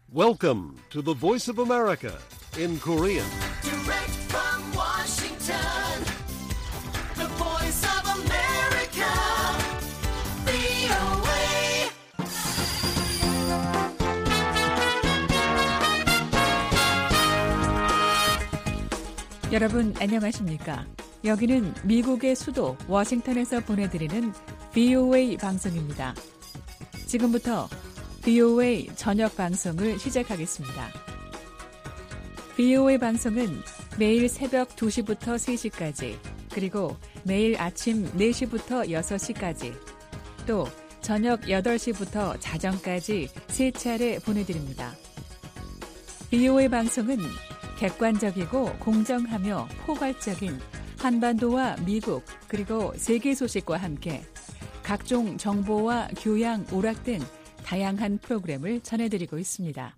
Welcome to the Voice of America in Korean. Direct from Washington, the Voice of America, VOA. 여러분 안녕하십니까? 여기는 미국의 수도 워싱턴에서 보내드리는 VOA 방송입니다. 지금부터 VOA 저녁 방송을 시작하겠습니다. VOA 방송은 매일 새벽 2시부터 3시까지, 그리고 매일 아침 4시부터 6시까지, 또 저녁 8시부터 자정까지 3차례 보내드립니다. VOA 방송은 객관적이고 공정하며 포괄적인 한반도와 미국 그리고 세계 소식과 함께 각종 정보와 교양, 오락 등 다양한 프로그램을 전해드리고 있습니다.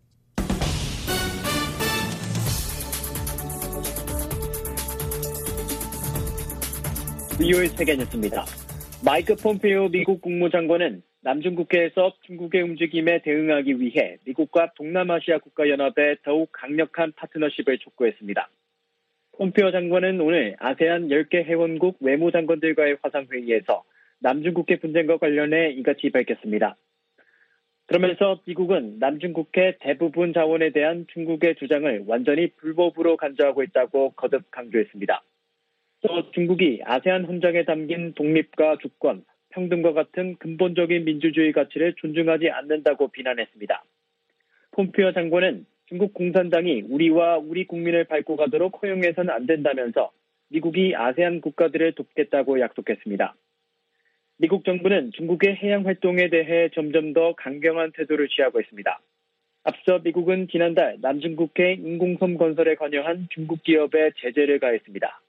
VOA 세계 뉴스입니다. 마이크 폼페이오 미국 국무장관은 남중국해에서 중국의 움직임에 대응하기 위해 미국과 동남아시아 국가연합에 더욱 강력한 파트너십을 촉구했습니다. 폼페이오 장관은 오늘 아세안 10개 회원국 외무장관들과의 화상회의에서 남중국해 분쟁과 관련해 이같이 밝혔습니다. 그러면서 미국은 남중국해 대부분 자원에 대한 중국의 주장을 완전히 불법으로 간주하고 있다고 거듭 강조했습니다. 또 중국이 아세안 헌장에 담긴 독립과 주권, 평등과 같은 근본적인 민주주의 가치를 존중하지 않는다고 비난했습니다. 폼페이오 장관은 중국 공산당이 우리와 우리 국민을 밟고 가도록 허용해서는 안 된다면서 미국이 아세안 국가들을 돕겠다고 약속했습니다. 미국 정부는 중국의 해양 활동에 대해 점점 더 강경한 태도를 취하고 있습니다. 앞서 미국은 지난달 남중국해 인공섬 건설에 관여한 중국 기업에 제재를 가했습니다.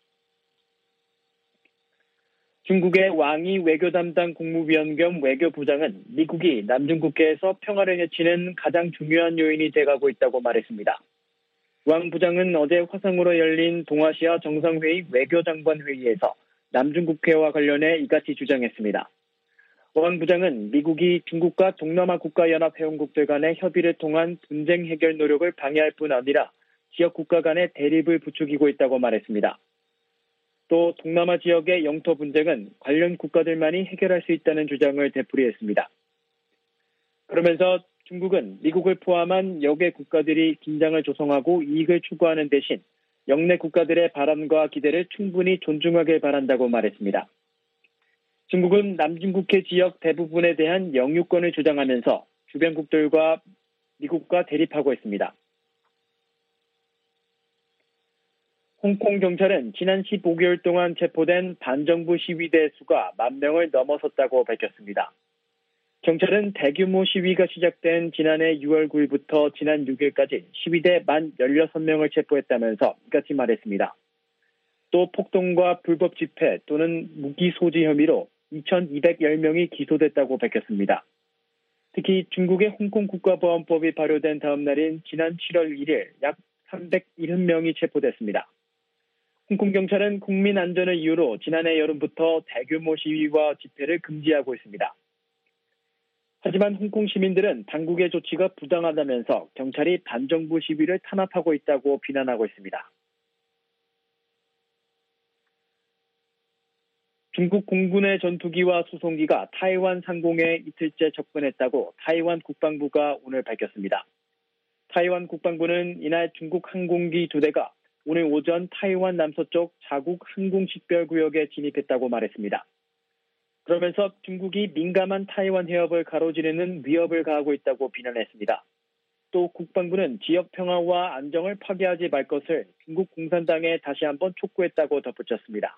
중국의 왕이 외교 담당 국무위원 겸 외교부장은 미국이 남중국해에서 평화를 해치는 가장 중요한 요인이 돼가고 있다고 말했습니다. 왕 부장은 어제 화상으로 열린 동아시아 정상회의 외교장관 회의에서 남중국해와 관련해 이같이 주장했습니다. 왕 부장은 미국이 중국과 동남아 국가연합 회원국들 간의 협의를 통한 분쟁 해결 노력을 방해할 뿐 아니라 지역 국가 간의 대립을 부추기고 있다고 말했습니다. 또 동남아 지역의 영토 분쟁은 관련 국가들만이 해결할 수 있다는 주장을 되풀이했습니다. 그러면서 중국은 미국을 포함한 여개 국가들이 긴장을 조성하고 이익을 추구하는 대신 영내 국가들의 바람과 기대를 충분히 존중하길 바란다고 말했습니다. 중국은 남중국해 지역 대부분에 대한 영유권을 주장하면서 주변국들과 미국과 대립하고 있습니다. 홍콩 경찰은 지난 15개월 동안 체포된 반정부 시위대 수가 10,000명을 넘어섰다고 밝혔습니다. 경찰은 대규모 시위가 시작된 지난해 6월 9일부터 지난 6일까지 시위대 만 16명을 체포했다면서 이같이 말했습니다. 또 폭동과 불법 집회 또는 무기 소지 혐의로 2,210명이 기소됐다고 밝혔습니다. 특히 중국의 홍콩 국가보안법이 발효된 다음 날인 지난 7월 1일 약 370명이 체포됐습니다. 홍콩 경찰은 국민 안전을 이유로 지난해 여름부터 대규모 시위와 집회를 금지하고 있습니다. 하지만 홍콩 시민들은 당국의 조치가 부당하다면서 경찰이 반정부 시위를 탄압하고 있다고 비난하고 있습니다. 중국 공군의 전투기와 수송기가 타이완 상공에 이틀째 접근했다고 타이완 국방부가 오늘 밝혔습니다. 타이완 국방부는 이날 중국 항공기 2대가 오늘 오전 타이완 남서쪽 자국 항공식별구역에 진입했다고 말했습니다. 그러면서 중국이 민감한 타이완 해협을 가로지르는 위협을 가하고 있다고 비난했습니다. 또 국방부는 지역 평화와 안정을 파괴하지 말 것을 중국 공산당에 다시 한번 촉구했다고 덧붙였습니다.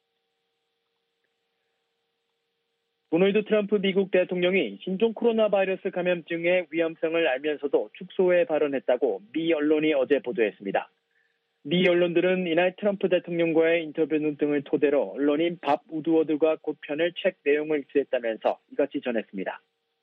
도널드 트럼프 미국 대통령이 신종 코로나 바이러스 감염증의 위험성을 알면서도 축소해 발언했다고 미 언론이 어제 보도했습니다. 미 언론들은 이날 트럼프 대통령과의 인터뷰 등을 토대로 언론인 밥 우드워드가 곧편을 책 내용을 입수했다면서 이같이 전했습니다.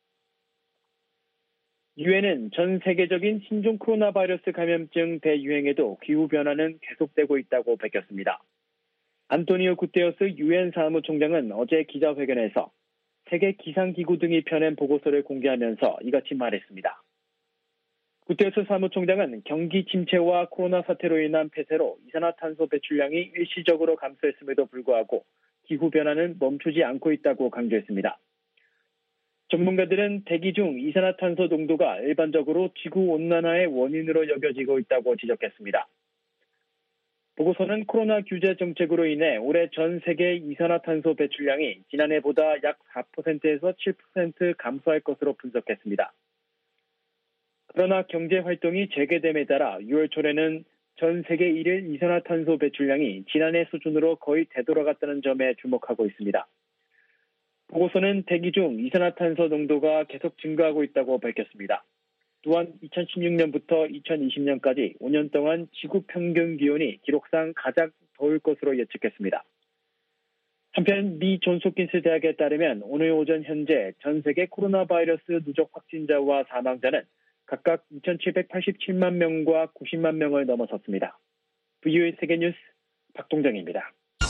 유엔은 전 세계적인 신종 코로나 바이러스 감염증 대유행에도 기후변화는 계속되고 있다고 밝혔습니다. 안토니오 구테러스 유엔 사무총장은 어제 기자회견에서 세계 기상기구 등이 펴낸 보고서를 공개하면서 이같이 말했습니다. 구테러스 사무총장은 경기 침체와 코로나 사태로 인한 폐쇄로 이산화탄소 배출량이 일시적으로 감소했음에도 불구하고 기후변화는 멈추지 않고 있다고 강조했습니다. 전문가들은 대기 중 이산화탄소 농도가 일반적으로 지구온난화의 원인으로 여겨지고 있다고 지적했습니다. 보고서는 코로나 규제 정책으로 인해 올해 전 세계 이산화탄소 배출량이 지난해보다 약 4%에서 7% 감소할 것으로 분석했습니다. 그러나 경제활동이 재개됨에 따라 6월 초에는 전 세계 일일 이산화탄소 배출량이 지난해 수준으로 거의 되돌아갔다는 점에 주목하고 있습니다. 보고서는 대기 중 이산화탄소 농도가 계속 증가하고 있다고 밝혔습니다. 또한 2016년부터 2020년까지 5년 동안 지구 평균 기온이 기록상 가장 더울 것으로 예측했습니다. 한편 미 존스홉킨스 대학에 따르면 오늘 오전 현재 전 세계 코로나 바이러스 누적 확진자와 사망자는 각각 2,787만 명과 90만 명을 넘어섰습니다. VOA 세계뉴스 박동정입니다.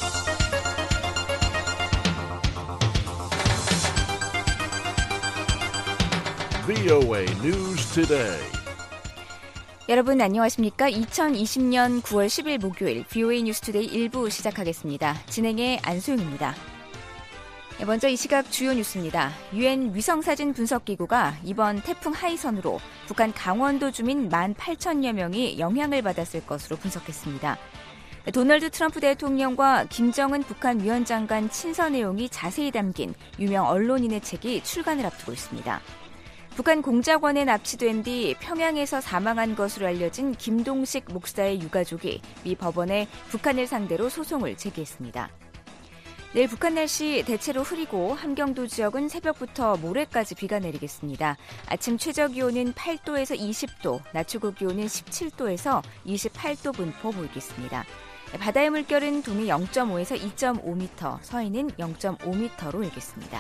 VOA News Today. 여러분 안녕하십니까? 2020년 9월 10일 목요일 VOA 뉴스투데이 1부 시작하겠습니다. 진행의 안소영입니다. 먼저 이 시각 주요 뉴스입니다. 유엔 위성사진 분석기구가 이번 태풍 하이선으로 북한 강원도 주민 18,000여 명이 영향을 받았을 것으로 분석했습니다. 도널드 트럼프 대통령과 김정은 북한 위원장 간 친서 내용이 자세히 담긴 유명 언론인의 책이 출간을 앞두고 있습니다. 북한 공작원에 납치된 뒤 평양에서 사망한 것으로 알려진 김동식 목사의 유가족이 미 법원에 북한을 상대로 소송을 제기했습니다. 내일 북한 날씨 대체로 흐리고 함경도 지역은 새벽부터 모레까지 비가 내리겠습니다. 아침 최저기온은 8도에서 20도, 낮 최고기온은 17도에서 28도 분포 보이겠습니다. 바다의 물결은 동해 0.5에서 2.5m, 서해는 0.5m로 일겠습니다.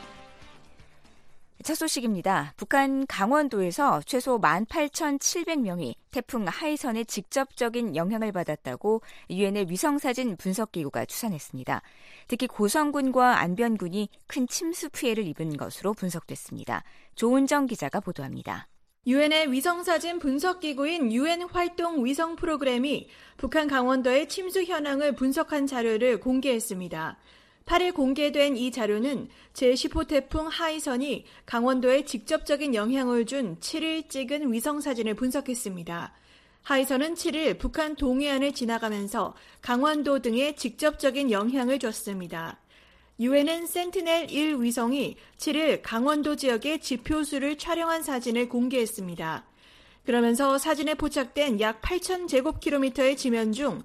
첫 소식입니다. 북한 강원도에서 최소 18,700명이 태풍 하이선의 직접적인 영향을 받았다고 유엔의 위성사진 분석기구가 추산했습니다. 특히 고성군과 안변군이 큰 침수 피해를 입은 것으로 분석됐습니다. 조은정 기자가 보도합니다. 유엔의 위성사진 분석기구인 유엔 활동 위성 프로그램이 북한 강원도의 침수 현황을 분석한 자료를 공개했습니다. 8일 공개된 이 자료는 제10호 태풍 하이선이 강원도에 직접적인 영향을 준 7일 찍은 위성사진을 분석했습니다. 하이선은 7일 북한 동해안을 지나가면서 강원도 등에 직접적인 영향을 줬습니다. 유엔은 센티넬-1 위성이 7일 강원도 지역의 지표수를 촬영한 사진을 공개했습니다. 그러면서 사진에 포착된 약 8,000제곱킬로미터의 지면 중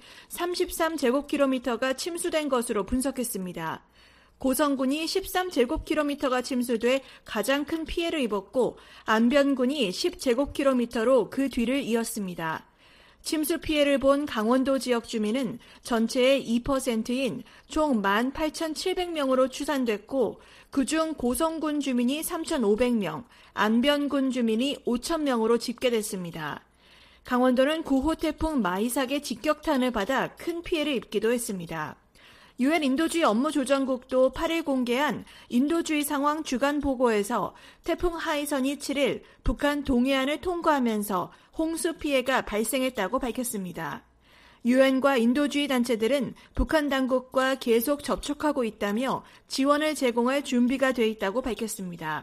33제곱킬로미터가 침수된 것으로 분석했습니다. 고성군이 13제곱킬로미터가 침수돼 가장 큰 피해를 입었고 안변군이 10제곱킬로미터로 그 뒤를 이었습니다. 침수 피해를 본 강원도 지역 주민은 전체의 2%인 총 18,700명으로 추산됐고 그중 고성군 주민이 3,500명, 안변군 주민이 5,000명으로 집계됐습니다. 강원도는 9호 태풍 마이삭의 직격탄을 받아 큰 피해를 입기도 했습니다. 유엔 인도주의 업무조정국도 8일 공개한 인도주의 상황 주간 보고에서 태풍 하이선이 7일 북한 동해안을 통과하면서 홍수 피해가 발생했다고 밝혔습니다. 유엔과 인도주의 단체들은 북한 당국과 계속 접촉하고 있다며 지원을 제공할 준비가 돼 있다고 밝혔습니다.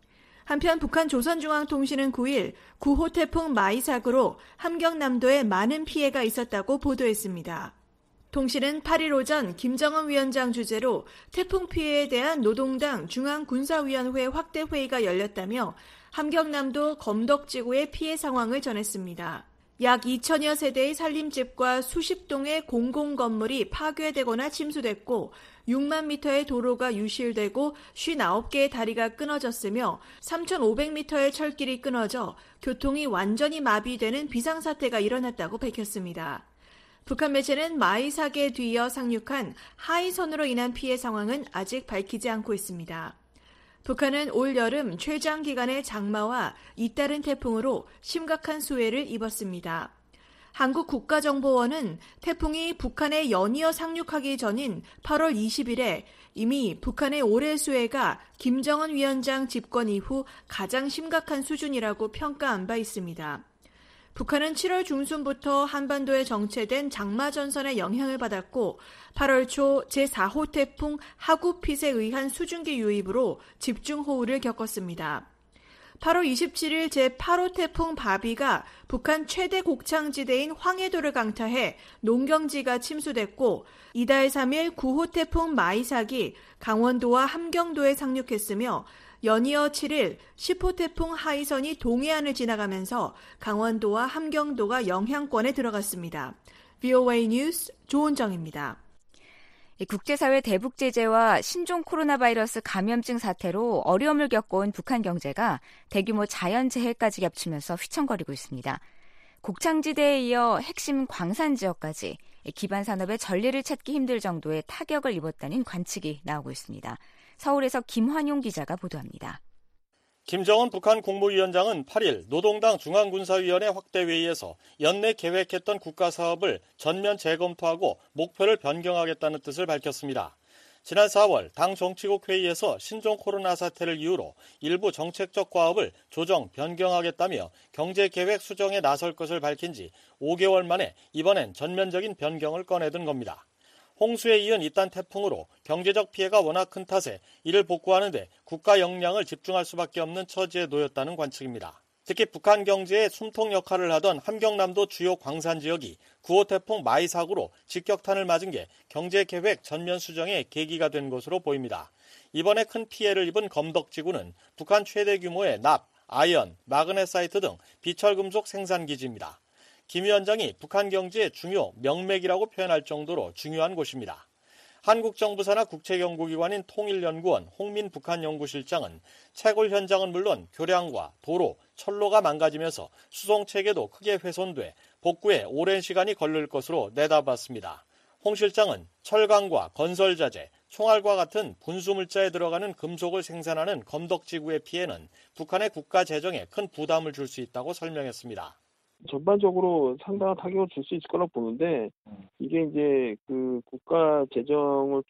한편 북한 조선중앙통신은 9일 9호 태풍 마이삭으로 함경남도에 많은 피해가 있었다고 보도했습니다. 통신은 8일 오전 김정은 위원장 주재로 태풍 피해에 대한 노동당 중앙군사위원회 확대 회의가 열렸다며 함경남도 검덕지구의 피해 상황을 전했습니다. 약 2천여 세대의 살림집과 수십 동의 공공건물이 파괴되거나 침수됐고 6만 미터의 도로가 유실되고 59개의 다리가 끊어졌으며 3,500미터의 철길이 끊어져 교통이 완전히 마비되는 비상사태가 일어났다고 밝혔습니다. 북한 매체는 마이삭에 뒤이어 상륙한 하이선으로 인한 피해 상황은 아직 밝히지 않고 있습니다. 북한은 올 여름 최장 기간의 장마와 잇따른 태풍으로 심각한 수해를 입었습니다. 한국국가정보원은 태풍이 북한에 연이어 상륙하기 전인 8월 20일에 이미 북한의 올해 수해가 김정은 위원장 집권 이후 가장 심각한 수준이라고 평가한 바 있습니다. 북한은 7월 중순부터 한반도에 정체된 장마전선의 영향을 받았고 8월 초 제4호 태풍 하구핏에 의한 수증기 유입으로 집중호우를 겪었습니다. 8월 27일 제8호 태풍 바비가 북한 최대 곡창지대인 황해도를 강타해 농경지가 침수됐고 이달 3일 9호 태풍 마이삭이 강원도와 함경도에 상륙했으며 연이어 7일 10호 태풍 하이선이 동해안을 지나가면서 강원도와 함경도가 영향권에 들어갔습니다. VOA 뉴스 조은정입니다. 국제사회 대북 제재와 신종 코로나 바이러스 감염증 사태로 어려움을 겪어온 북한 경제가 대규모 자연재해까지 겹치면서 휘청거리고 있습니다. 곡창지대에 이어 핵심 광산 지역까지 기반 산업의 전례를 찾기 힘들 정도의 타격을 입었다는 관측이 나오고 있습니다. 서울에서 김환용 기자가 보도합니다. 김정은 북한 국무위원장은 8일 노동당 중앙군사위원회 확대회의에서 연내 계획했던 국가사업을 전면 재검토하고 목표를 변경하겠다는 뜻을 밝혔습니다. 지난 4월 당 정치국 회의에서 신종 코로나 사태를 이유로 일부 정책적 과업을 조정, 변경하겠다며 경제계획 수정에 나설 것을 밝힌 지 5개월 만에 이번엔 전면적인 변경을 꺼내든 겁니다. 홍수에 이은 이딴 태풍으로 경제적 피해가 워낙 큰 탓에 이를 복구하는 데 국가 역량을 집중할 수밖에 없는 처지에 놓였다는 관측입니다. 특히 북한 경제의 숨통 역할을 하던 함경남도 주요 광산 지역이 9호 태풍 마이삭으로 직격탄을 맞은 게 경제계획 전면 수정의 계기가 된 것으로 보입니다. 이번에 큰 피해를 입은 검덕지구는 북한 최대 규모의 납, 아연, 마그네사이트 등 비철금속 생산기지입니다. 김 위원장이 북한 경제의 중요 명맥이라고 표현할 정도로 중요한 곳입니다. 한국 정부 산하 국책연구기관인 통일연구원 홍민 북한연구실장은 채굴 현장은 물론 교량과 도로, 철로가 망가지면서 수송체계도 크게 훼손돼 복구에 오랜 시간이 걸릴 것으로 내다봤습니다. 홍 실장은 철강과 건설자재, 총알과 같은 분수물자에 들어가는 금속을 생산하는 검덕지구의 피해는 북한의 국가 재정에 큰 부담을 줄 수 있다고 설명했습니다. 전반적으로 상당한 타격을 줄 수 있을 거라고 보는데 이게 이제 그 국가 재정을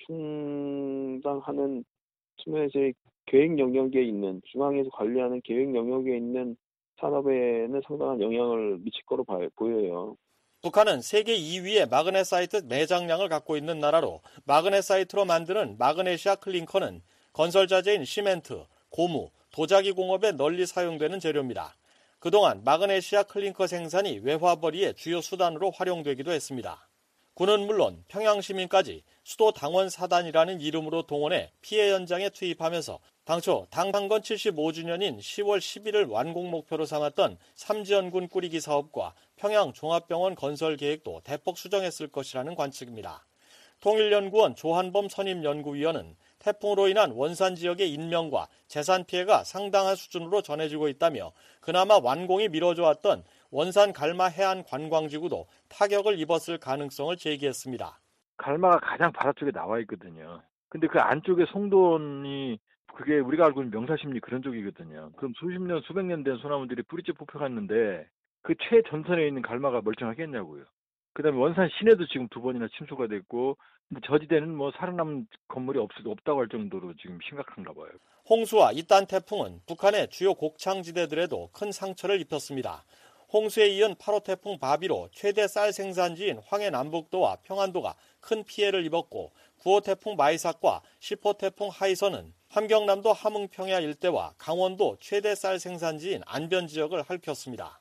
충당하는 측면에서의 계획 영역에 있는 중앙에서 관리하는 계획 영역에 있는 산업에는 상당한 영향을 미칠 거로 보여요. 북한은 세계 2위의 마그네사이트 매장량을 갖고 있는 나라로 마그네사이트로 만드는 마그네시아 클링커는 건설자재인 시멘트, 고무, 도자기 공업에 널리 사용되는 재료입니다. 그동안 마그네시아 클링커 생산이 외화벌이의 주요 수단으로 활용되기도 했습니다. 군은 물론 평양 시민까지 수도 당원 사단이라는 이름으로 동원해 피해 현장에 투입하면서 당초 당 창건 75주년인 10월 10일을 완공 목표로 삼았던 삼지연군 꾸리기 사업과 평양 종합병원 건설 계획도 대폭 수정했을 것이라는 관측입니다. 통일연구원 조한범 선임연구위원은 태풍으로 인한 원산 지역의 인명과 재산 피해가 상당한 수준으로 전해지고 있다며 그나마 완공이 미뤄져 왔던 원산 갈마 해안 관광지구도 타격을 입었을 가능성을 제기했습니다. 갈마가 가장 바다 쪽에 나와 있거든요. 근데 그 안쪽에 송돈이 그게 우리가 알고 있는 명사십리 그런 쪽이거든요. 그럼 수십 년, 수백 년 된 소나무들이 뿌리째 뽑혀갔는데 그 최전선에 있는 갈마가 멀쩡하겠냐고요. 그다음에 원산 시내도 지금 2번이나 침수가 됐고 근데 저지대는 뭐 살아남은 건물이 없다고 할 정도로 지금 심각한가 봐요. 홍수와 이딴 태풍은 북한의 주요 곡창지대들에도 큰 상처를 입혔습니다. 홍수에 이은 8호 태풍 바비로 최대 쌀 생산지인 황해 남북도와 평안도가 큰 피해를 입었고 9호 태풍 마이삭과 10호 태풍 하이선은 함경남도 함흥평야 일대와 강원도 최대 쌀 생산지인 안변 지역을 핥혔습니다.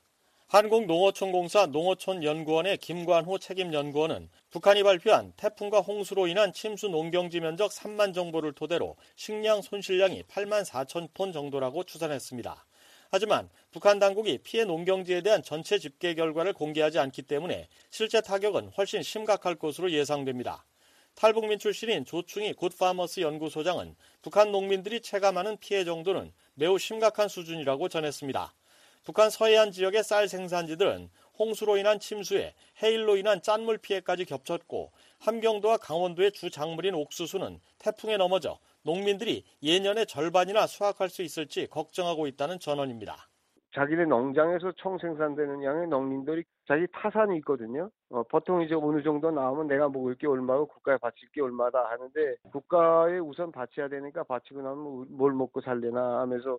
한국농어촌공사 농어촌연구원의 김관호 책임연구원은 북한이 발표한 태풍과 홍수로 인한 침수 농경지 면적 3만 정보를 토대로 식량 손실량이 8만 4천 톤 정도라고 추산했습니다. 하지만 북한 당국이 피해 농경지에 대한 전체 집계 결과를 공개하지 않기 때문에 실제 타격은 훨씬 심각할 것으로 예상됩니다. 탈북민 출신인 조충희 굿파머스 연구소장은 북한 농민들이 체감하는 피해 정도는 매우 심각한 수준이라고 전했습니다. 북한 서해안 지역의 쌀 생산지들은 홍수로 인한 침수에 해일로 인한 짠물 피해까지 겹쳤고 함경도와 강원도의 주 작물인 옥수수는 태풍에 넘어져 농민들이 예년의 절반이나 수확할 수 있을지 걱정하고 있다는 전언입니다. 자기네 농장에서 총 생산되는 양의 농민들이 자기 타산이 있거든요. 보통 이제 어느 정도 나오면 내가 먹을 게 얼마고 국가에 바칠 게 얼마다 하는데 국가에 우선 바쳐야 되니까 바치고 나면 뭘 먹고 살려나 하면서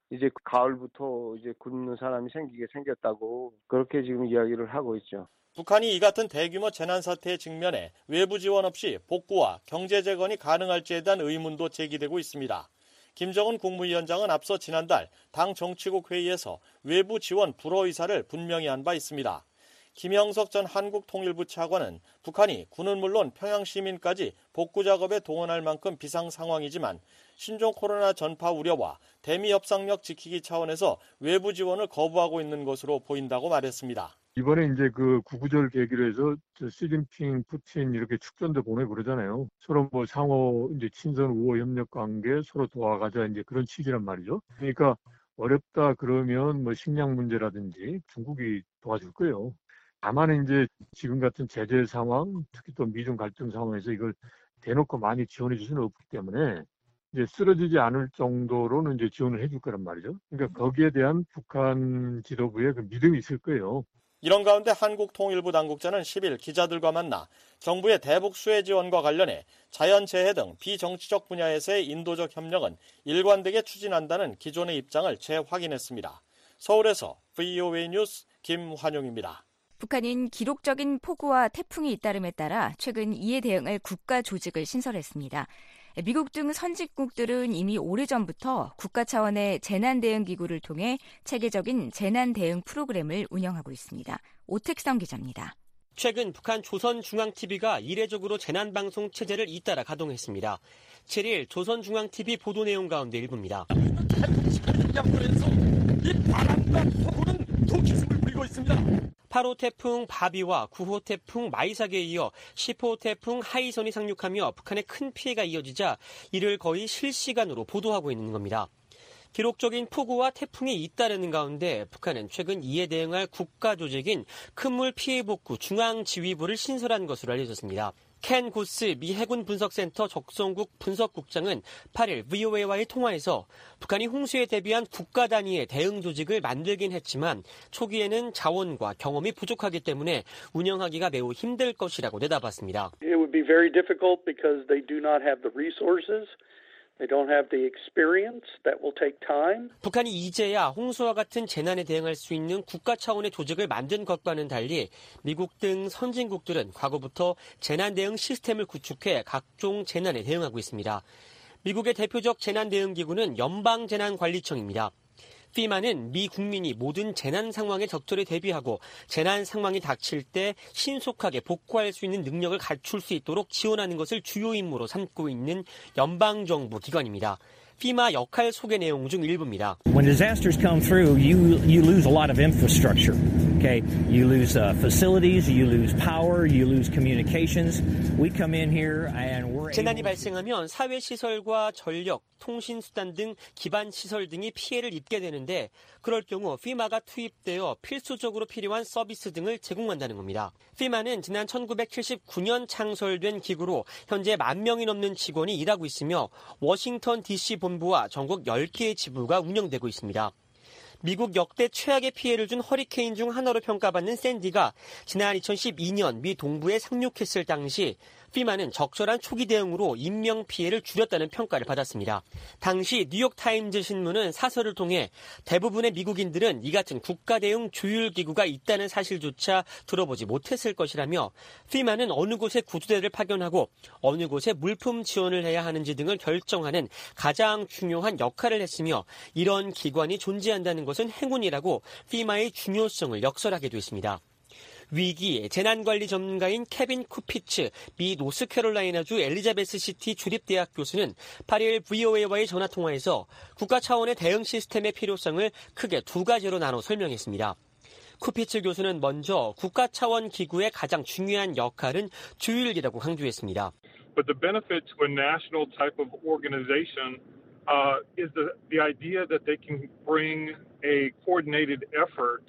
이제 가을부터 이제 굶는 사람이 생기게 생겼다고 그렇게 지금 이야기를 하고 있죠. 북한이 이 같은 대규모 재난 사태에 직면해 외부 지원 없이 복구와 경제 재건이 가능할지에 대한 의문도 제기되고 있습니다. 김정은 국무위원장은 앞서 지난달 당 정치국 회의에서 외부 지원 불허 의사를 분명히 한 바 있습니다. 김영석 전 한국통일부 차관은 북한이 군은 물론 평양 시민까지 복구 작업에 동원할 만큼 비상 상황이지만 신종 코로나 전파 우려와 대미 협상력 지키기 차원에서 외부 지원을 거부하고 있는 것으로 보인다고 말했습니다. 이번에 이제 그 구구절 계기로 해서 시진핑, 푸틴 이렇게 축전도 보내고 그러잖아요. 서로 뭐 상호 이제 친선 우호 협력 관계 서로 도와가자 이제 그런 취지란 말이죠. 그러니까 어렵다 그러면 뭐 식량 문제라든지 중국이 도와줄 거예요. 다만 이제 지금 같은 제재 상황, 특히 또 미중 갈등 상황에서 이걸 대놓고 많이 지원해 줄 수는 없기 때문에 이제 쓰러지지 않을 정도로는 이제 지원을 해줄 거란 말이죠. 그러니까 거기에 대한 북한 지도부의 그 믿음이 있을 거예요. 이런 가운데 한국통일부 당국자는 10일 기자들과 만나 정부의 대북 수혜 지원과 관련해 자연재해 등 비정치적 분야에서의 인도적 협력은 일관되게 추진한다는 기존의 입장을 재확인했습니다. 서울에서 VOA 뉴스 김환용입니다. 북한인 기록적인 폭우와 태풍이 잇따름에 따라 최근 이에 대응할 국가 조직을 신설했습니다. 미국 등 선진국들은 이미 오래전부터 국가 차원의 재난대응기구를 통해 체계적인 재난대응 프로그램을 운영하고 있습니다. 오택성 기자입니다. 최근 북한 조선중앙TV가 이례적으로 재난방송 체제를 잇따라 가동했습니다. 7일 조선중앙TV 보도 내용 가운데 일부입니다. 양도에서 이 바람과 폭우는 독기승을 부리고 있습니다. 8호 태풍 바비와 9호 태풍 마이삭에 이어 10호 태풍 하이선이 상륙하며 북한에 큰 피해가 이어지자 이를 거의 실시간으로 보도하고 있는 겁니다. 기록적인 폭우와 태풍이 잇따르는 가운데 북한은 최근 이에 대응할 국가 조직인 큰물 피해복구 중앙지휘부를 신설한 것으로 알려졌습니다. 켄 고스 미 해군 분석센터 적성국 분석국장은 8일 VOA와의 통화에서 북한이 홍수에 대비한 국가 단위의 대응 조직을 만들긴 했지만 초기에는 자원과 경험이 부족하기 때문에 운영하기가 매우 힘들 것이라고 내다봤습니다. It would be very difficult because they do not have the resources. They don't have the experience. That will take time. 북한이 이제야 홍수와 같은 재난에 대응할 수 있는 국가 차원의 조직을 만든 것과는 달리 미국 등 선진국들은 과거부터 재난 대응 시스템을 구축해 각종 재난에 대응하고 있습니다. 미국의 대표적 재난 대응 기구는 연방재난관리청입니다. FEMA는 미 국민이 모든 재난 상황에 적절히 대비하고 재난 상황이 닥칠 때 신속하게 복구할 수 있는 능력을 갖출 수 있도록 지원하는 것을 주요 임무로 삼고 있는 연방정부 기관입니다. FEMA 역할 소개 내용 중 일부입니다. When disasters come through, you lose a lot of infrastructure. Okay, you lose facilities, you lose power, you lose communications. We come in here and we're 재난이 발생하면 사회 시설과 전력, 통신 수단 등 기반 시설 등이 피해를 입게 되는데 그럴 경우 FEMA가 투입되어 필수적으로 필요한 서비스 등을 제공한다는 겁니다. FEMA는 지난 1979년 창설된 기구로 현재 10,000명이 넘는 직원이 일하고 있으며 워싱턴 DC 본부와 전국 10개의 지부가 운영되고 있습니다. 미국 역대 최악의 피해를 준 허리케인 중 하나로 평가받는 샌디가 지난 2012년 미 동부에 상륙했을 당시 FEMA는 적절한 초기 대응으로 인명피해를 줄였다는 평가를 받았습니다. 당시 뉴욕타임즈 신문은 사설을 통해 대부분의 미국인들은 이 같은 국가대응 조율기구가 있다는 사실조차 들어보지 못했을 것이라며 FEMA는 어느 곳에 구조대를 파견하고 어느 곳에 물품 지원을 해야 하는지 등을 결정하는 가장 중요한 역할을 했으며 이런 기관이 존재한다는 것은 행운이라고 FEMA의 중요성을 역설하기도 했습니다. 위기 재난관리 전문가인 케빈 쿠피츠 미 노스캐롤라이나주 엘리자베스시티 주립대학 교수는 8일 VOA와의 전화통화에서 국가 차원의 대응 시스템의 필요성을 크게 두 가지로 나눠 설명했습니다. 쿠피츠 교수는 먼저 국가 차원 기구의 가장 중요한 역할은 조율이라고 강조했습니다. But the benefit to a national type of organization is the idea that they can bring a coordinated effort.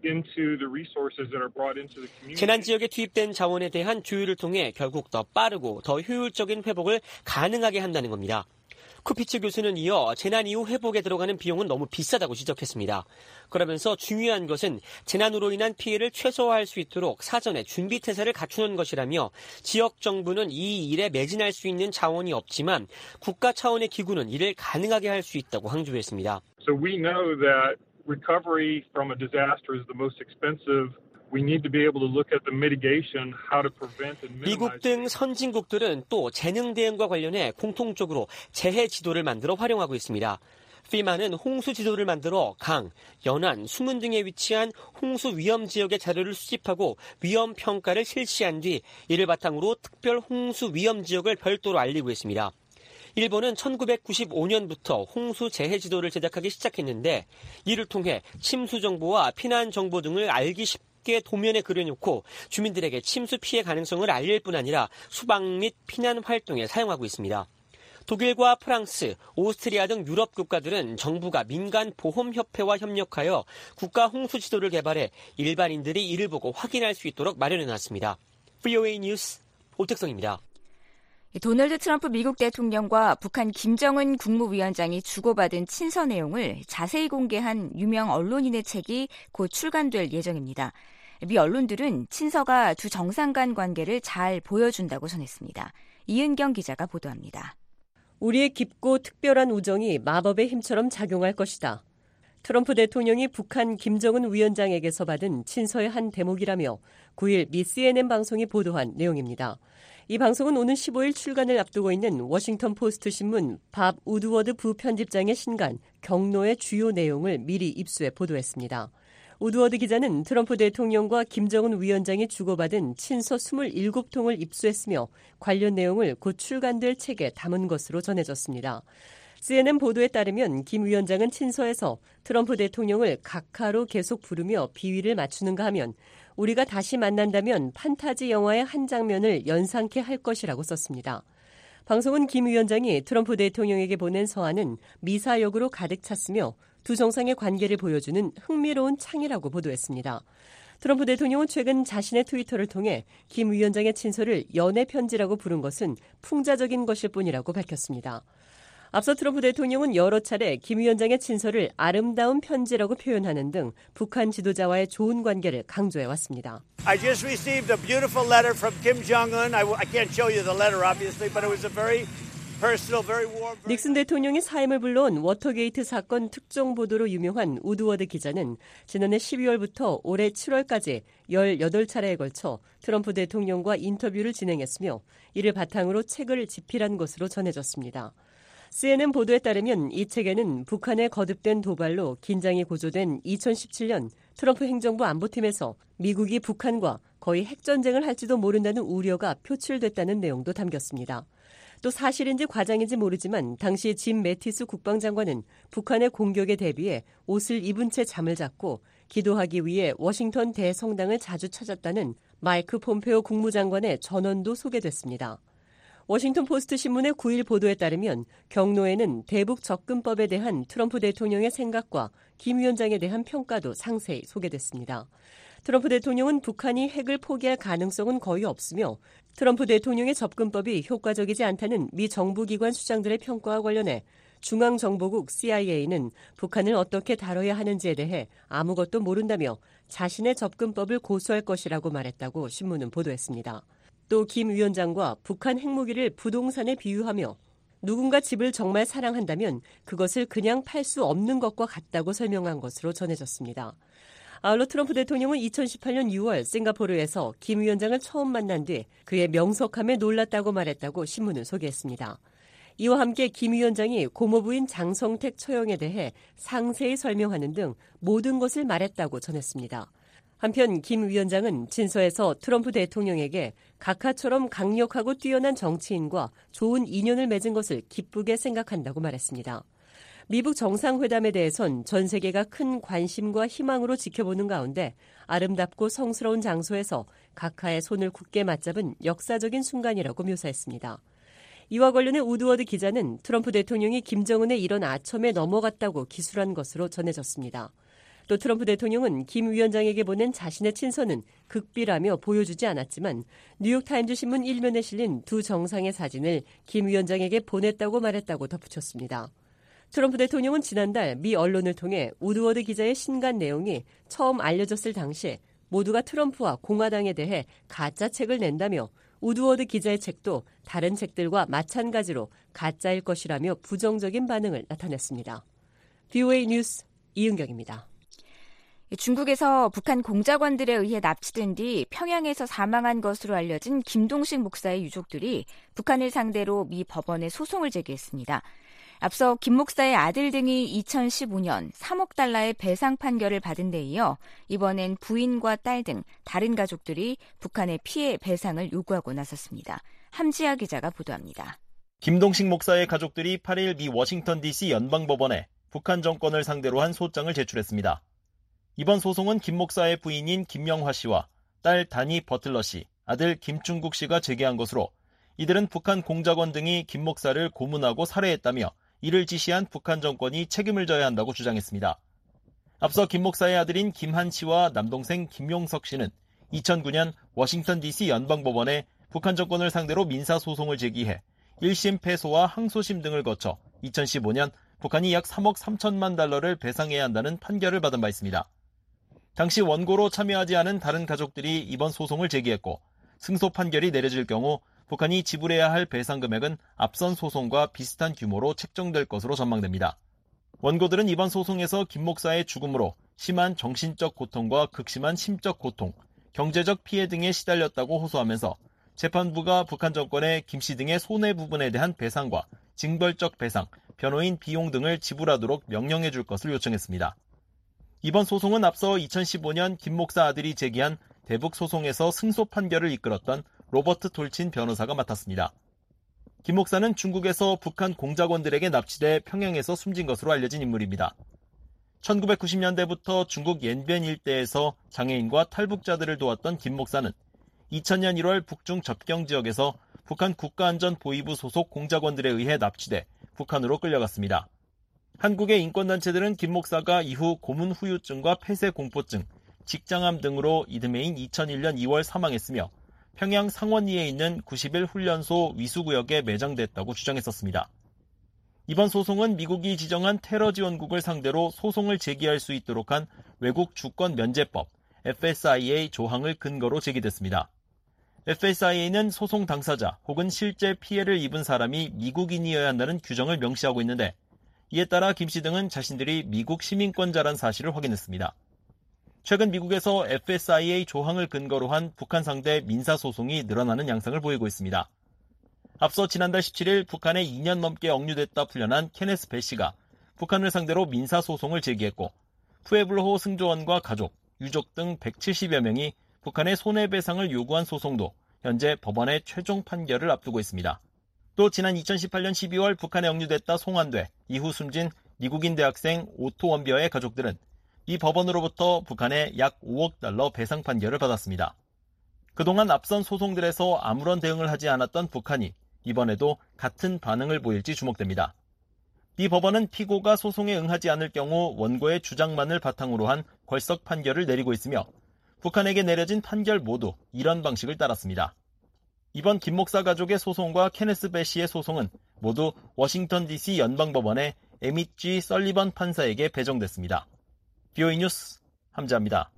재난 지역에 투입된 자원에 대한 조율을 통해 결국 더 빠르고 더 효율적인 회복을 가능하게 한다는 겁니다. 쿠피츠 교수는 이어 재난 이후 회복에 들어가는 비용은 너무 비싸다고 지적했습니다. 그러면서 중요한 것은 재난으로 인한 피해를 최소화할 수 있도록 사전에 준비 태세를 갖추는 것이라며 지역 정부는 이 일에 매진할 수 있는 자원이 없지만 국가 차원의 기구는 이를 가능하게 할 수 있다고 강조했습니다. So we know that recovery from a disaster is the most expensive. We need to be able to look at the mitigation, how to prevent and minimize. 미국 등 선진국들은 또 재능 대응과 관련해 공통적으로 재해 지도를 만들어 활용하고 있습니다. FEMA는 홍수 지도를 만들어 강, 연안, 수문 등에 위치한 홍수 위험 지역의 자료를 수집하고 위험 평가를 실시한 뒤 이를 바탕으로 특별 홍수 위험 지역을 별도로 알리고 있습니다. 일본은 1995년부터 홍수 재해 지도를 제작하기 시작했는데 이를 통해 침수 정보와 피난 정보 등을 알기 쉽게 도면에 그려놓고 주민들에게 침수 피해 가능성을 알릴 뿐 아니라 수방 및 피난 활동에 사용하고 있습니다. 독일과 프랑스, 오스트리아 등 유럽 국가들은 정부가 민간 보험협회와 협력하여 국가 홍수 지도를 개발해 일반인들이 이를 보고 확인할 수 있도록 마련해놨습니다. VOA 뉴스 오택성입니다. 도널드 트럼프 미국 대통령과 북한 김정은 국무위원장이 주고받은 친서 내용을 자세히 공개한 유명 언론인의 책이 곧 출간될 예정입니다. 미 언론들은 친서가 두 정상 간 관계를 잘 보여준다고 전했습니다. 이은경 기자가 보도합니다. 우리의 깊고 특별한 우정이 마법의 힘처럼 작용할 것이다. 트럼프 대통령이 북한 김정은 위원장에게서 받은 친서의 한 대목이라며 9일 미 CNN 방송이 보도한 내용입니다. 이 방송은 오는 15일 출간을 앞두고 있는 워싱턴 포스트 신문 밥 우드워드 부편집장의 신간 경로의 주요 내용을 미리 입수해 보도했습니다. 우드워드 기자는 트럼프 대통령과 김정은 위원장이 주고받은 친서 27통을 입수했으며 관련 내용을 곧 출간될 책에 담은 것으로 전해졌습니다. CNN 보도에 따르면 김 위원장은 친서에서 트럼프 대통령을 각하로 계속 부르며 비위를 맞추는가 하면 우리가 다시 만난다면 판타지 영화의 한 장면을 연상케 할 것이라고 썼습니다. 방송은 김 위원장이 트럼프 대통령에게 보낸 서한은 미사역으로 가득 찼으며 두 정상의 관계를 보여주는 흥미로운 창이라고 보도했습니다. 트럼프 대통령은 최근 자신의 트위터를 통해 김 위원장의 친서를 연애 편지라고 부른 것은 풍자적인 것일 뿐이라고 밝혔습니다. 앞서 트럼프 대통령은 여러 차례 김 위원장의 친서를 아름다운 편지라고 표현하는 등 북한 지도자와의 좋은 관계를 강조해왔습니다. I just received a beautiful letter from Kim Jong-un. I can't show you the letter obviously, but it was a very personal, very warm. 닉슨 대통령이 사임을 불러온 워터게이트 사건 특종 보도로 유명한 우드워드 기자는 지난해 12월부터 올해 7월까지 18차례에 걸쳐 트럼프 대통령과 인터뷰를 진행했으며 이를 바탕으로 책을 집필한 것으로 전해졌습니다. CNN 보도에 따르면 이 책에는 북한의 거듭된 도발로 긴장이 고조된 2017년 트럼프 행정부 안보팀에서 미국이 북한과 거의 핵전쟁을 할지도 모른다는 우려가 표출됐다는 내용도 담겼습니다. 또 사실인지 과장인지 모르지만 당시 짐 매티스 국방장관은 북한의 공격에 대비해 옷을 입은 채 잠을 잤고 기도하기 위해 워싱턴 대성당을 자주 찾았다는 마이크 폼페오 국무장관의 전언도 소개됐습니다. 워싱턴 포스트 신문의 9일 보도에 따르면 경로에는 대북 접근법에 대한 트럼프 대통령의 생각과 김 위원장에 대한 평가도 상세히 소개됐습니다. 트럼프 대통령은 북한이 핵을 포기할 가능성은 거의 없으며 트럼프 대통령의 접근법이 효과적이지 않다는 미 정부기관 수장들의 평가와 관련해 중앙정보국 CIA는 북한을 어떻게 다뤄야 하는지에 대해 아무것도 모른다며 자신의 접근법을 고수할 것이라고 말했다고 신문은 보도했습니다. 또 김 위원장과 북한 핵무기를 부동산에 비유하며 누군가 집을 정말 사랑한다면 그것을 그냥 팔 수 없는 것과 같다고 설명한 것으로 전해졌습니다. 아울러 트럼프 대통령은 2018년 6월 싱가포르에서 김 위원장을 처음 만난 뒤 그의 명석함에 놀랐다고 말했다고 신문은 소개했습니다. 이와 함께 김 위원장이 고모부인 장성택 처형에 대해 상세히 설명하는 등 모든 것을 말했다고 전했습니다. 한편 김 위원장은 친서에서 트럼프 대통령에게 각하처럼 강력하고 뛰어난 정치인과 좋은 인연을 맺은 것을 기쁘게 생각한다고 말했습니다. 미북 정상회담에 대해선 전 세계가 큰 관심과 희망으로 지켜보는 가운데 아름답고 성스러운 장소에서 각하의 손을 굳게 맞잡은 역사적인 순간이라고 묘사했습니다. 이와 관련해 우드워드 기자는 트럼프 대통령이 김정은의 이런 아첨에 넘어갔다고 기술한 것으로 전해졌습니다. 또 트럼프 대통령은 김 위원장에게 보낸 자신의 친서는 극비라며 보여주지 않았지만 뉴욕타임즈 신문 1면에 실린 두 정상의 사진을 김 위원장에게 보냈다고 말했다고 덧붙였습니다. 트럼프 대통령은 지난달 미 언론을 통해 우드워드 기자의 신간 내용이 처음 알려졌을 당시 모두가 트럼프와 공화당에 대해 가짜 책을 낸다며 우드워드 기자의 책도 다른 책들과 마찬가지로 가짜일 것이라며 부정적인 반응을 나타냈습니다. VOA 뉴스 이은경입니다. 중국에서 북한 공작원들에 의해 납치된 뒤 평양에서 사망한 것으로 알려진 김동식 목사의 유족들이 북한을 상대로 미 법원에 소송을 제기했습니다. 앞서 김 목사의 아들 등이 2015년 3억 달러의 배상 판결을 받은 데 이어 이번엔 부인과 딸 등 다른 가족들이 북한의 피해 배상을 요구하고 나섰습니다. 함지아 기자가 보도합니다. 김동식 목사의 가족들이 8일 미 워싱턴 DC 연방법원에 북한 정권을 상대로 한 소장을 제출했습니다. 이번 소송은 김 목사의 부인인 김명화 씨와 딸 다니 버틀러 씨, 아들 김충국 씨가 제기한 것으로 이들은 북한 공작원 등이 김 목사를 고문하고 살해했다며 이를 지시한 북한 정권이 책임을 져야 한다고 주장했습니다. 앞서 김 목사의 아들인 김한 씨와 남동생 김용석 씨는 2009년 워싱턴 DC 연방법원에 북한 정권을 상대로 민사소송을 제기해 1심 패소와 항소심 등을 거쳐 2015년 북한이 약 3억 3천만 달러를 배상해야 한다는 판결을 받은 바 있습니다. 당시 원고로 참여하지 않은 다른 가족들이 이번 소송을 제기했고 승소 판결이 내려질 경우 북한이 지불해야 할 배상 금액은 앞선 소송과 비슷한 규모로 책정될 것으로 전망됩니다. 원고들은 이번 소송에서 김 목사의 죽음으로 심한 정신적 고통과 극심한 심적 고통, 경제적 피해 등에 시달렸다고 호소하면서 재판부가 북한 정권에 김 씨 등의 손해 부분에 대한 배상과 징벌적 배상, 변호인 비용 등을 지불하도록 명령해 줄 것을 요청했습니다. 이번 소송은 앞서 2015년 김 목사 아들이 제기한 대북 소송에서 승소 판결을 이끌었던 로버트 톨친 변호사가 맡았습니다. 김 목사는 중국에서 북한 공작원들에게 납치돼 평양에서 숨진 것으로 알려진 인물입니다. 1990년대부터 중국 옌변 일대에서 장애인과 탈북자들을 도왔던 김 목사는 2000년 1월 북중 접경 지역에서 북한 국가안전보위부 소속 공작원들에 의해 납치돼 북한으로 끌려갔습니다. 한국의 인권단체들은 김 목사가 이후 고문 후유증과 폐쇄공포증, 직장암 등으로 이듬해인 2001년 2월 사망했으며 평양 상원리에 있는 90일 훈련소 위수구역에 매장됐다고 주장했었습니다. 이번 소송은 미국이 지정한 테러 지원국을 상대로 소송을 제기할 수 있도록 한 외국 주권 면제법 FSIA 조항을 근거로 제기됐습니다. FSIA는 소송 당사자 혹은 실제 피해를 입은 사람이 미국인이어야 한다는 규정을 명시하고 있는데 이에 따라 김 씨 등은 자신들이 미국 시민권자란 사실을 확인했습니다. 최근 미국에서 FSIA 조항을 근거로 한 북한 상대 민사소송이 늘어나는 양상을 보이고 있습니다. 앞서 지난달 17일 북한에 2년 넘게 억류됐다 풀려난 케네스 배 씨가 북한을 상대로 민사소송을 제기했고 푸에블로 승조원과 가족, 유족 등 170여 명이 북한의 손해배상을 요구한 소송도 현재 법원의 최종 판결을 앞두고 있습니다. 또 지난 2018년 12월 북한에 억류됐다 송환돼 이후 숨진 미국인 대학생 오토 원비어의 가족들은 이 법원으로부터 북한에 약 5억 달러 배상 판결을 받았습니다. 그동안 앞선 소송들에서 아무런 대응을 하지 않았던 북한이 이번에도 같은 반응을 보일지 주목됩니다. 이 법원은 피고가 소송에 응하지 않을 경우 원고의 주장만을 바탕으로 한 궐석 판결을 내리고 있으며 북한에게 내려진 판결 모두 이런 방식을 따랐습니다. 이번 김 목사 가족의 소송과 케네스 배 씨의 소송은 모두 워싱턴 DC 연방법원의 에밋 G. 설리번 판사에게 배정됐습니다. VOA 뉴스 함지아입니다.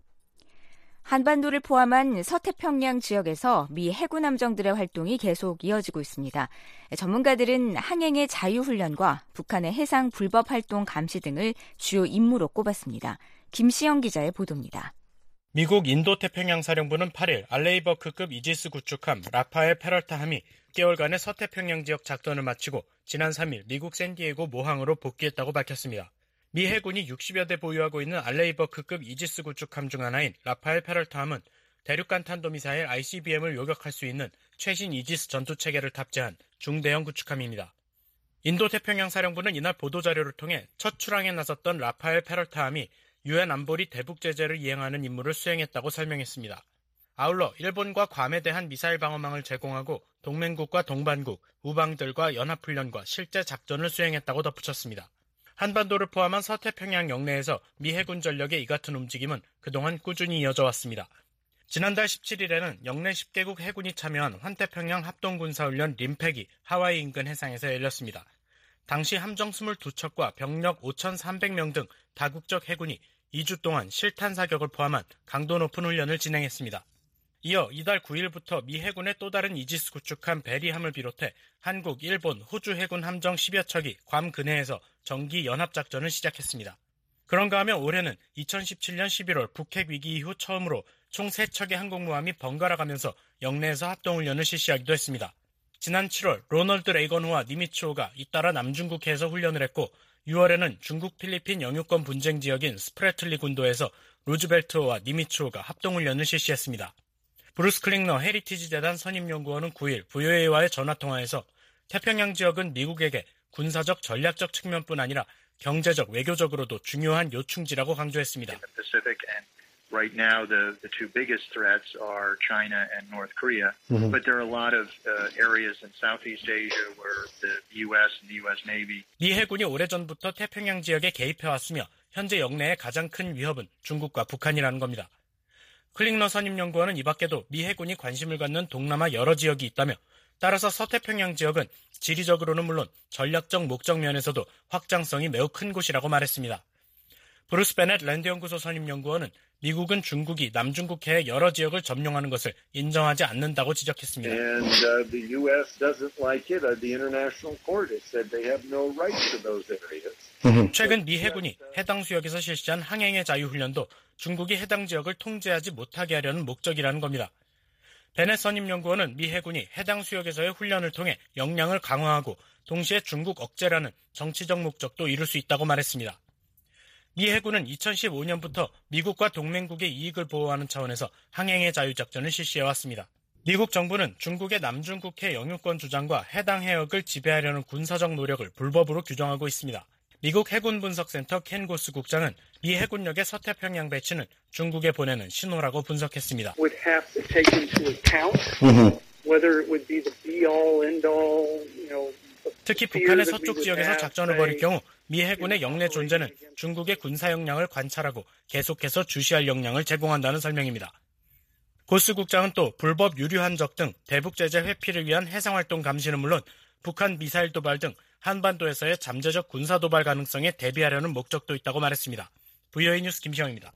한반도를 포함한 서태평양 지역에서 미 해군 함정들의 활동이 계속 이어지고 있습니다. 전문가들은 항행의 자유훈련과 북한의 해상 불법 활동 감시 등을 주요 임무로 꼽았습니다. 김시영 기자의 보도입니다. 미국 인도태평양 사령부는 8일 알레이버크급 이지스 구축함 라파엘 페럴타함이 6개월간의 서태평양 지역 작전을 마치고 지난 3일 미국 샌디에고 모항으로 복귀했다고 밝혔습니다. 미 해군이 60여 대 보유하고 있는 알레이버크급 이지스 구축함 중 하나인 라파엘 페럴타함은 대륙간 탄도미사일 ICBM을 요격할 수 있는 최신 이지스 전투체계를 탑재한 중대형 구축함입니다. 인도태평양 사령부는 이날 보도자료를 통해 첫 출항에 나섰던 라파엘 페럴타함이 유엔 안보리 대북 제재를 이행하는 임무를 수행했다고 설명했습니다. 아울러 일본과 괌에 대한 미사일 방어망을 제공하고 동맹국과 동반국, 우방들과 연합훈련과 실제 작전을 수행했다고 덧붙였습니다. 한반도를 포함한 서태평양 영내에서 미 해군 전력의 이 같은 움직임은 그동안 꾸준히 이어져 왔습니다. 지난달 17일에는 영내 10개국 해군이 참여한 환태평양 합동군사훈련 림팩이 하와이 인근 해상에서 열렸습니다. 당시 함정 22척과 병력 5,300명 등 다국적 해군이 2주 동안 실탄 사격을 포함한 강도 높은 훈련을 진행했습니다. 이어 이달 9일부터 미 해군의 또 다른 이지스 구축함 베리함을 비롯해 한국, 일본, 호주 해군 함정 10여 척이 괌 근해에서 정기 연합작전을 시작했습니다. 그런가 하면 올해는 2017년 11월 북핵 위기 이후 처음으로 총 3척의 항공모함이 번갈아가면서 영내에서 합동훈련을 실시하기도 했습니다. 지난 7월 로널드 레이건호와 니미츠호가 잇따라 남중국해에서 훈련을 했고 6월에는 중국 필리핀 영유권 분쟁 지역인 스프래틀리 군도에서 루즈벨트호와 니미츠호가 합동훈련을 실시했습니다. 브루스 클링너 헤리티지 재단 선임연구원은 9일 VOA와의 전화통화에서 태평양 지역은 미국에게 군사적 전략적 측면뿐 아니라 경제적, 외교적으로도 중요한 요충지라고 강조했습니다. Right now, the two biggest threats are China and North Korea, but there are a lot of areas in Southeast Asia where the U.S. and the U.S. Navy. 미 해군이 오래전부터 태평양 지역에 개입해왔으며 현재 영내의 가장 큰 위협은 중국과 북한이라는 겁니다. 클링너 선임연구원은 이 밖에도 미 해군이 관심을 갖는 동남아 여러 지역이 있다며 따라서 서태평양 지역은 지리적으로는 물론 전략적 목적 면에서도 확장성이 매우 큰 곳이라고 말했습니다. 브루스 베넷 랜드연구소 선임연구원은 미국은 중국이 남중국해의 여러 지역을 점령하는 것을 인정하지 않는다고 지적했습니다. And the U.S. doesn't like it. The International Court has said they have no right to those areas. 최근 미 해군이 해당 수역에서 실시한 항행의 자유훈련도 중국이 해당 지역을 통제하지 못하게 하려는 목적이라는 겁니다. 베넷 선임연구원은 미 해군이 해당 수역에서의 훈련을 통해 역량을 강화하고 동시에 중국 억제라는 정치적 목적도 이룰 수 있다고 말했습니다. 미 해군은 2015년부터 미국과 동맹국의 이익을 보호하는 차원에서 항행의 자유작전을 실시해왔습니다. 미국 정부는 중국의 남중국해 영유권 주장과 해당 해역을 지배하려는 군사적 노력을 불법으로 규정하고 있습니다. 미국 해군 분석센터 켄 고스 국장은 미 해군력의 서태평양 배치는 중국에 보내는 신호라고 분석했습니다. Would have to take into account whether it would be the be-all, end-all, 특히 북한의 서쪽 지역에서 작전을 벌일 경우 미 해군의 영내 존재는 중국의 군사 역량을 관찰하고 계속해서 주시할 역량을 제공한다는 설명입니다. 고스 국장은 또 불법 유류 한적 등 대북 제재 회피를 위한 해상활동 감시는 물론 북한 미사일 도발 등 한반도에서의 잠재적 군사 도발 가능성에 대비하려는 목적도 있다고 말했습니다. VOA 뉴스 김시영입니다.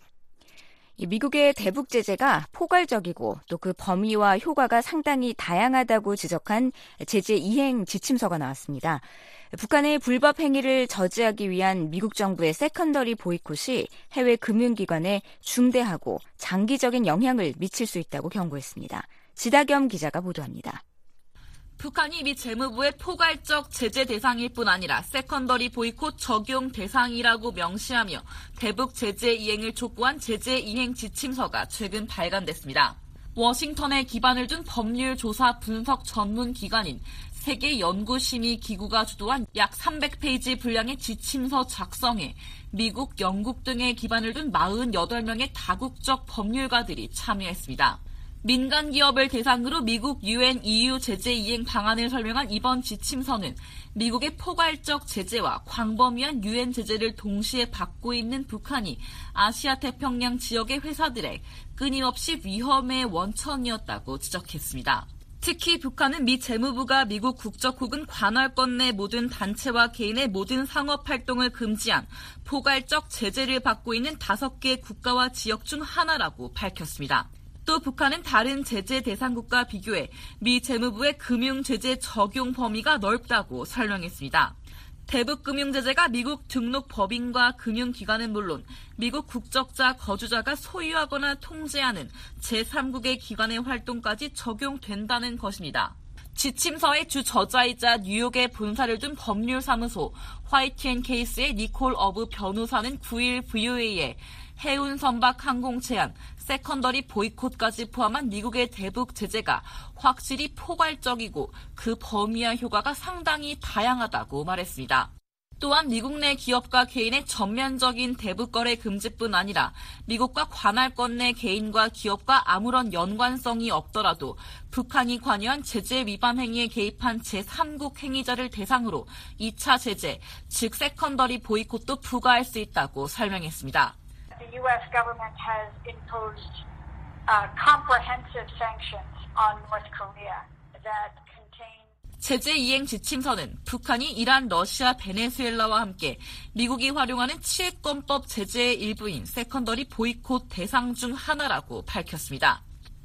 미국의 대북 제재가 포괄적이고 또 그 범위와 효과가 상당히 다양하다고 지적한 제재 이행 지침서가 나왔습니다. 북한의 불법 행위를 저지하기 위한 미국 정부의 세컨더리 보이콧이 해외 금융기관에 중대하고 장기적인 영향을 미칠 수 있다고 경고했습니다. 지다겸 기자가 보도합니다. 북한이 미 재무부의 포괄적 제재 대상일 뿐 아니라 세컨더리 보이콧 적용 대상이라고 명시하며 대북 제재 이행을 촉구한 제재 이행 지침서가 최근 발간됐습니다. 워싱턴에 기반을 둔 법률 조사 분석 전문 기관인 세계연구심의기구가 주도한 약 300페이지 분량의 지침서 작성에 미국, 영국 등에 기반을 둔 48명의 다국적 법률가들이 참여했습니다. 민간 기업을 대상으로 미국 UN EU 제재 이행 방안을 설명한 이번 지침서는 미국의 포괄적 제재와 광범위한 유엔 제재를 동시에 받고 있는 북한이 아시아 태평양 지역의 회사들의 끊임없이 위험의 원천이었다고 지적했습니다. 특히 북한은 미 재무부가 미국 국적 혹은 관할권 내 모든 단체와 개인의 모든 상업 활동을 금지한 포괄적 제재를 받고 있는 5개 국가와 지역 중 하나라고 밝혔습니다. 또 북한은 다른 제재 대상국과 비교해 미 재무부의 금융제재 적용 범위가 넓다고 설명했습니다. 대북 금융제재가 미국 등록 법인과 금융기관은 물론 미국 국적자 거주자가 소유하거나 통제하는 제3국의 기관의 활동까지 적용된다는 것입니다. 지침서의 주 저자이자 뉴욕에 본사를 둔 법률사무소 화이트앤케이스의 니콜 어브 변호사는 9일 VOA에 해운 선박 항공 제한, 세컨더리 보이콧까지 포함한 미국의 대북 제재가 확실히 포괄적이고 그 범위와 효과가 상당히 다양하다고 말했습니다. 또한 미국 내 기업과 개인의 전면적인 대북 거래 금지뿐 아니라 미국과 관할권 내 개인과 기업과 아무런 연관성이 없더라도 북한이 관여한 제재 위반 행위에 개입한 제3국 행위자를 대상으로 2차 제재, 즉 세컨더리 보이콧도 부과할 수 있다고 설명했습니다. The U.S. government has imposed comprehensive sanctions on North Korea that contain 제재 이행 지침서는 북한이 이란, 러시아, 베네수엘라와 함께 미국이 활용하는 치해권법 제재의 일부인 세컨더리 보이콧 대상 중 하나라고 밝혔습니다.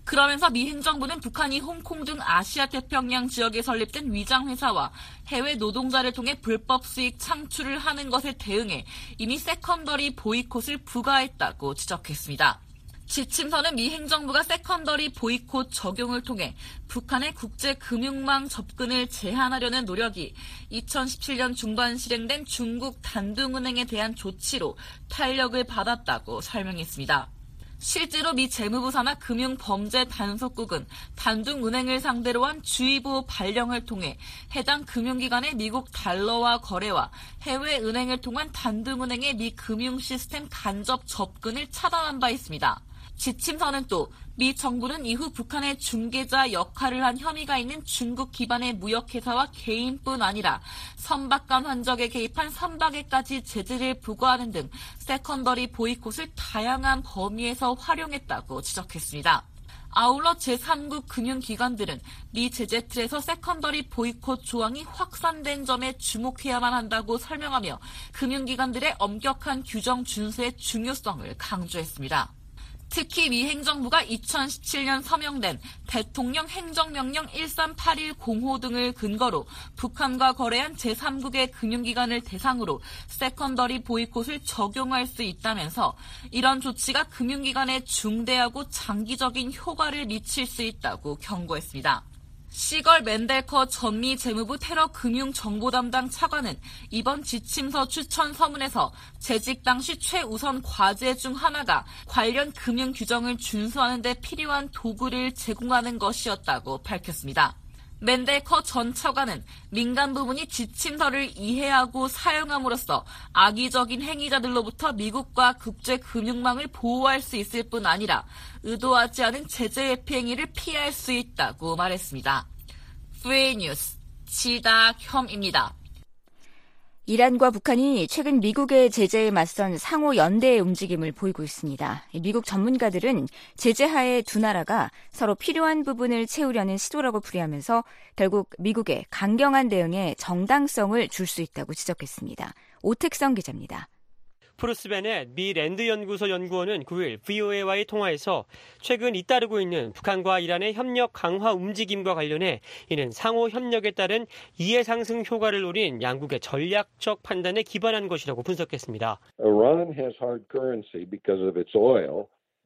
그러면서 미 행정부는 북한이 홍콩 등 아시아 태평양 지역에 설립된 위장회사와 해외 노동자를 통해 불법 수익 창출을 하는 것에 대응해 이미 세컨더리 보이콧을 부과했다고 지적했습니다. 지침서는 미 행정부가 세컨더리 보이콧 적용을 통해 북한의 국제금융망 접근을 제한하려는 노력이 2017년 중반 실행된 중국 단둥은행에 대한 조치로 탄력을 받았다고 설명했습니다. 실제로 미 재무부 산하 금융범죄단속국은 단둥은행을 상대로 한 주의보 발령을 통해 해당 금융기관의 미국 달러화 거래와 해외 은행을 통한 단둥은행의 미 금융시스템 간접 접근을 차단한 바 있습니다. 지침서는 또 미 정부는 이후 북한의 중개자 역할을 한 혐의가 있는 중국 기반의 무역회사와 개인뿐 아니라 선박간 환적에 개입한 선박에까지 제재를 부과하는 등 세컨더리 보이콧을 다양한 범위에서 활용했다고 지적했습니다. 아울러 제3국 금융기관들은 미 제재 틀에서 세컨더리 보이콧 조항이 확산된 점에 주목해야만 한다고 설명하며 금융기관들의 엄격한 규정 준수의 중요성을 강조했습니다. 특히 미 행정부가 2017년 서명된 대통령 행정명령 13810호 등을 근거로 북한과 거래한 제3국의 금융기관을 대상으로 세컨더리 보이콧을 적용할 수 있다면서 이런 조치가 금융기관에 중대하고 장기적인 효과를 미칠 수 있다고 경고했습니다. 시걸 맨델커 전미 재무부 테러 금융 정보 담당 차관은 이번 지침서 추천 서문에서 재직 당시 최우선 과제 중 하나가 관련 금융 규정을 준수하는 데 필요한 도구를 제공하는 것이었다고 밝혔습니다. 맨델커 전 차관은 민간 부문이 지침서를 이해하고 사용함으로써 악의적인 행위자들로부터 미국과 국제 금융망을 보호할 수 있을 뿐 아니라 의도하지 않은 제재 회피 행위를 피할 수 있다고 말했습니다. VOA 뉴스 지다혐입니다. 이란과 북한이 최근 미국의 제재에 맞선 상호 연대의 움직임을 보이고 있습니다. 미국 전문가들은 제재하에 두 나라가 서로 필요한 부분을 채우려는 시도라고 풀이하면서 결국 미국의 강경한 대응에 정당성을 줄 수 있다고 지적했습니다. 오택성 기자입니다. 프루스 베넷 미 랜드 연구소 연구원은 9일 VOA와의 통화에서 최근 잇따르고 있는 북한과 이란의 협력 강화 움직임과 관련해 이는 상호 협력에 따른 이해 상승 효과를 노린 양국의 전략적 판단에 기반한 것이라고 분석했습니다. Iran has hard currency because of its oil,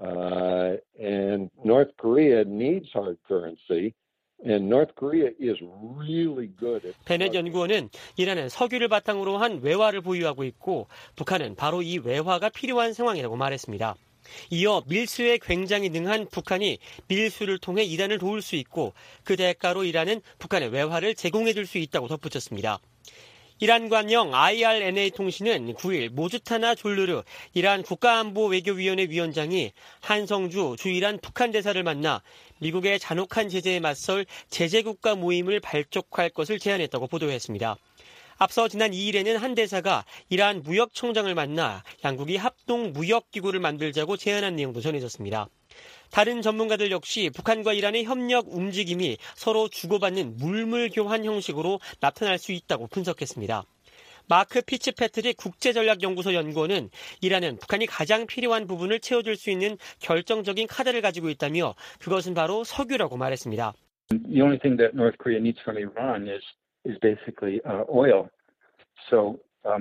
and North Korea needs hard currency. And North Korea is really good at... 베넷 연구원은 이란은 석유를 바탕으로 한 외화를 보유하고 있고 북한은 바로 이 외화가 필요한 상황이라고 말했습니다. 이어 밀수에 굉장히 능한 북한이 밀수를 통해 이란을 도울 수 있고 그 대가로 이란은 북한의 외화를 제공해 줄 수 있다고 덧붙였습니다. 이란 관영 IRNA 통신은 9일 모주타나 졸르르 이란 국가안보외교위원회 위원장이 한성주 주 이란 북한 대사를 만나 미국의 잔혹한 제재에 맞설 제재국가 모임을 발족할 것을 제안했다고 보도했습니다. 앞서 지난 2일에는 한 대사가 이란 무역청장을 만나 양국이 합동 무역기구를 만들자고 제안한 내용도 전해졌습니다. 다른 전문가들 역시 북한과 이란의 협력 움직임이 서로 주고받는 물물교환 형식으로 나타날 수 있다고 분석했습니다. 마크 피츠패트릭 국제전략연구소 연구원은 이란은 북한이 가장 필요한 부분을 채워줄 수 있는 결정적인 카드를 가지고 있다며 그것은 바로 석유라고 말했습니다. The only thing that North Korea needs from Iran is basically oil. So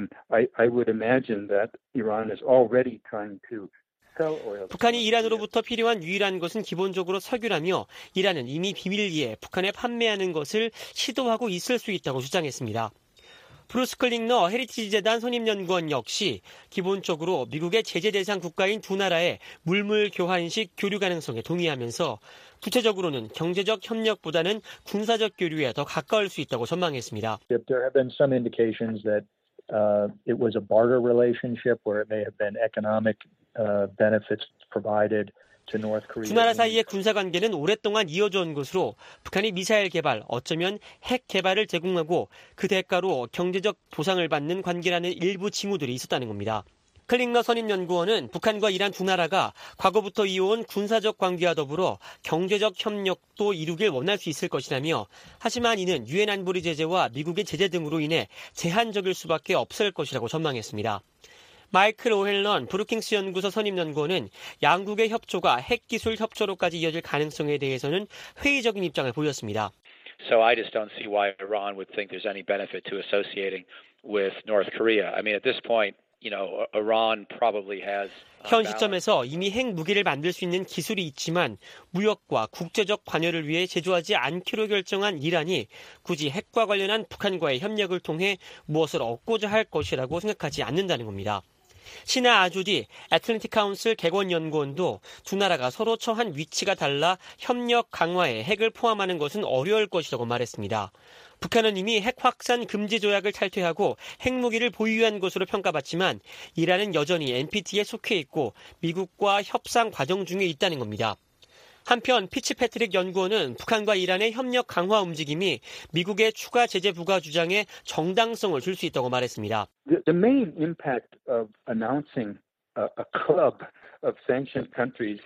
I would imagine that Iran is already trying to 북한이 이란으로부터 필요한 유일한 것은 기본적으로 석유라며 이란은 이미 비밀리에 북한에 판매하는 것을 시도하고 있을 수 있다고 주장했습니다. 브루스 클링너 헤리티지 재단 선임연구원 역시 기본적으로 미국의 제재 대상 국가인 두 나라의 물물 교환식 교류 가능성에 동의하면서 구체적으로는 경제적 협력보다는 군사적 교류에 더 가까울 수 있다고 전망했습니다. There have been some indications that it was a barter relationship where it may have been economic benefits provided. 두 나라 사이의 군사관계는 오랫동안 이어져 온 것으로 북한이 미사일 개발, 어쩌면 핵 개발을 제공하고 그 대가로 경제적 보상을 받는 관계라는 일부 징후들이 있었다는 겁니다. 클링너 선임연구원은 북한과 이란 두 나라가 과거부터 이어온 군사적 관계와 더불어 경제적 협력도 이루길 원할 수 있을 것이라며 하지만 이는 유엔 안보리 제재와 미국의 제재 등으로 인해 제한적일 수밖에 없을 것이라고 전망했습니다. 마이클 오헬런 브루킹스 연구소 선임연구원은 양국의 협조가 핵기술 협조로까지 이어질 가능성에 대해서는 회의적인 입장을 보였습니다. So I just don't see why Iran would think there's any benefit to associating with North Korea. I mean, at this point, Iran probably has. 현 시점에서 이미 핵무기를 만들 수 있는 기술이 있지만 무역과 국제적 관여를 위해 제조하지 않기로 결정한 이란이 굳이 핵과 관련한 북한과의 협력을 통해 무엇을 얻고자 할 것이라고 생각하지 않는다는 겁니다. 시나 아주디 애틀랜틱 카운슬 객원연구원도 두 나라가 서로 처한 위치가 달라 협력 강화에 핵을 포함하는 것은 어려울 것이라고 말했습니다. 북한은 이미 핵 확산 금지 조약을 탈퇴하고 핵무기를 보유한 것으로 평가받지만 이란은 여전히 NPT에 속해 있고 미국과 협상 과정 중에 있다는 겁니다. 한편 피츠패트릭 연구원은 북한과 이란의 협력 강화 움직임이 미국의 추가 제재 부과 주장에 정당성을 줄 수 있다고 말했습니다. The main impact of announcing a club of sanctioned countries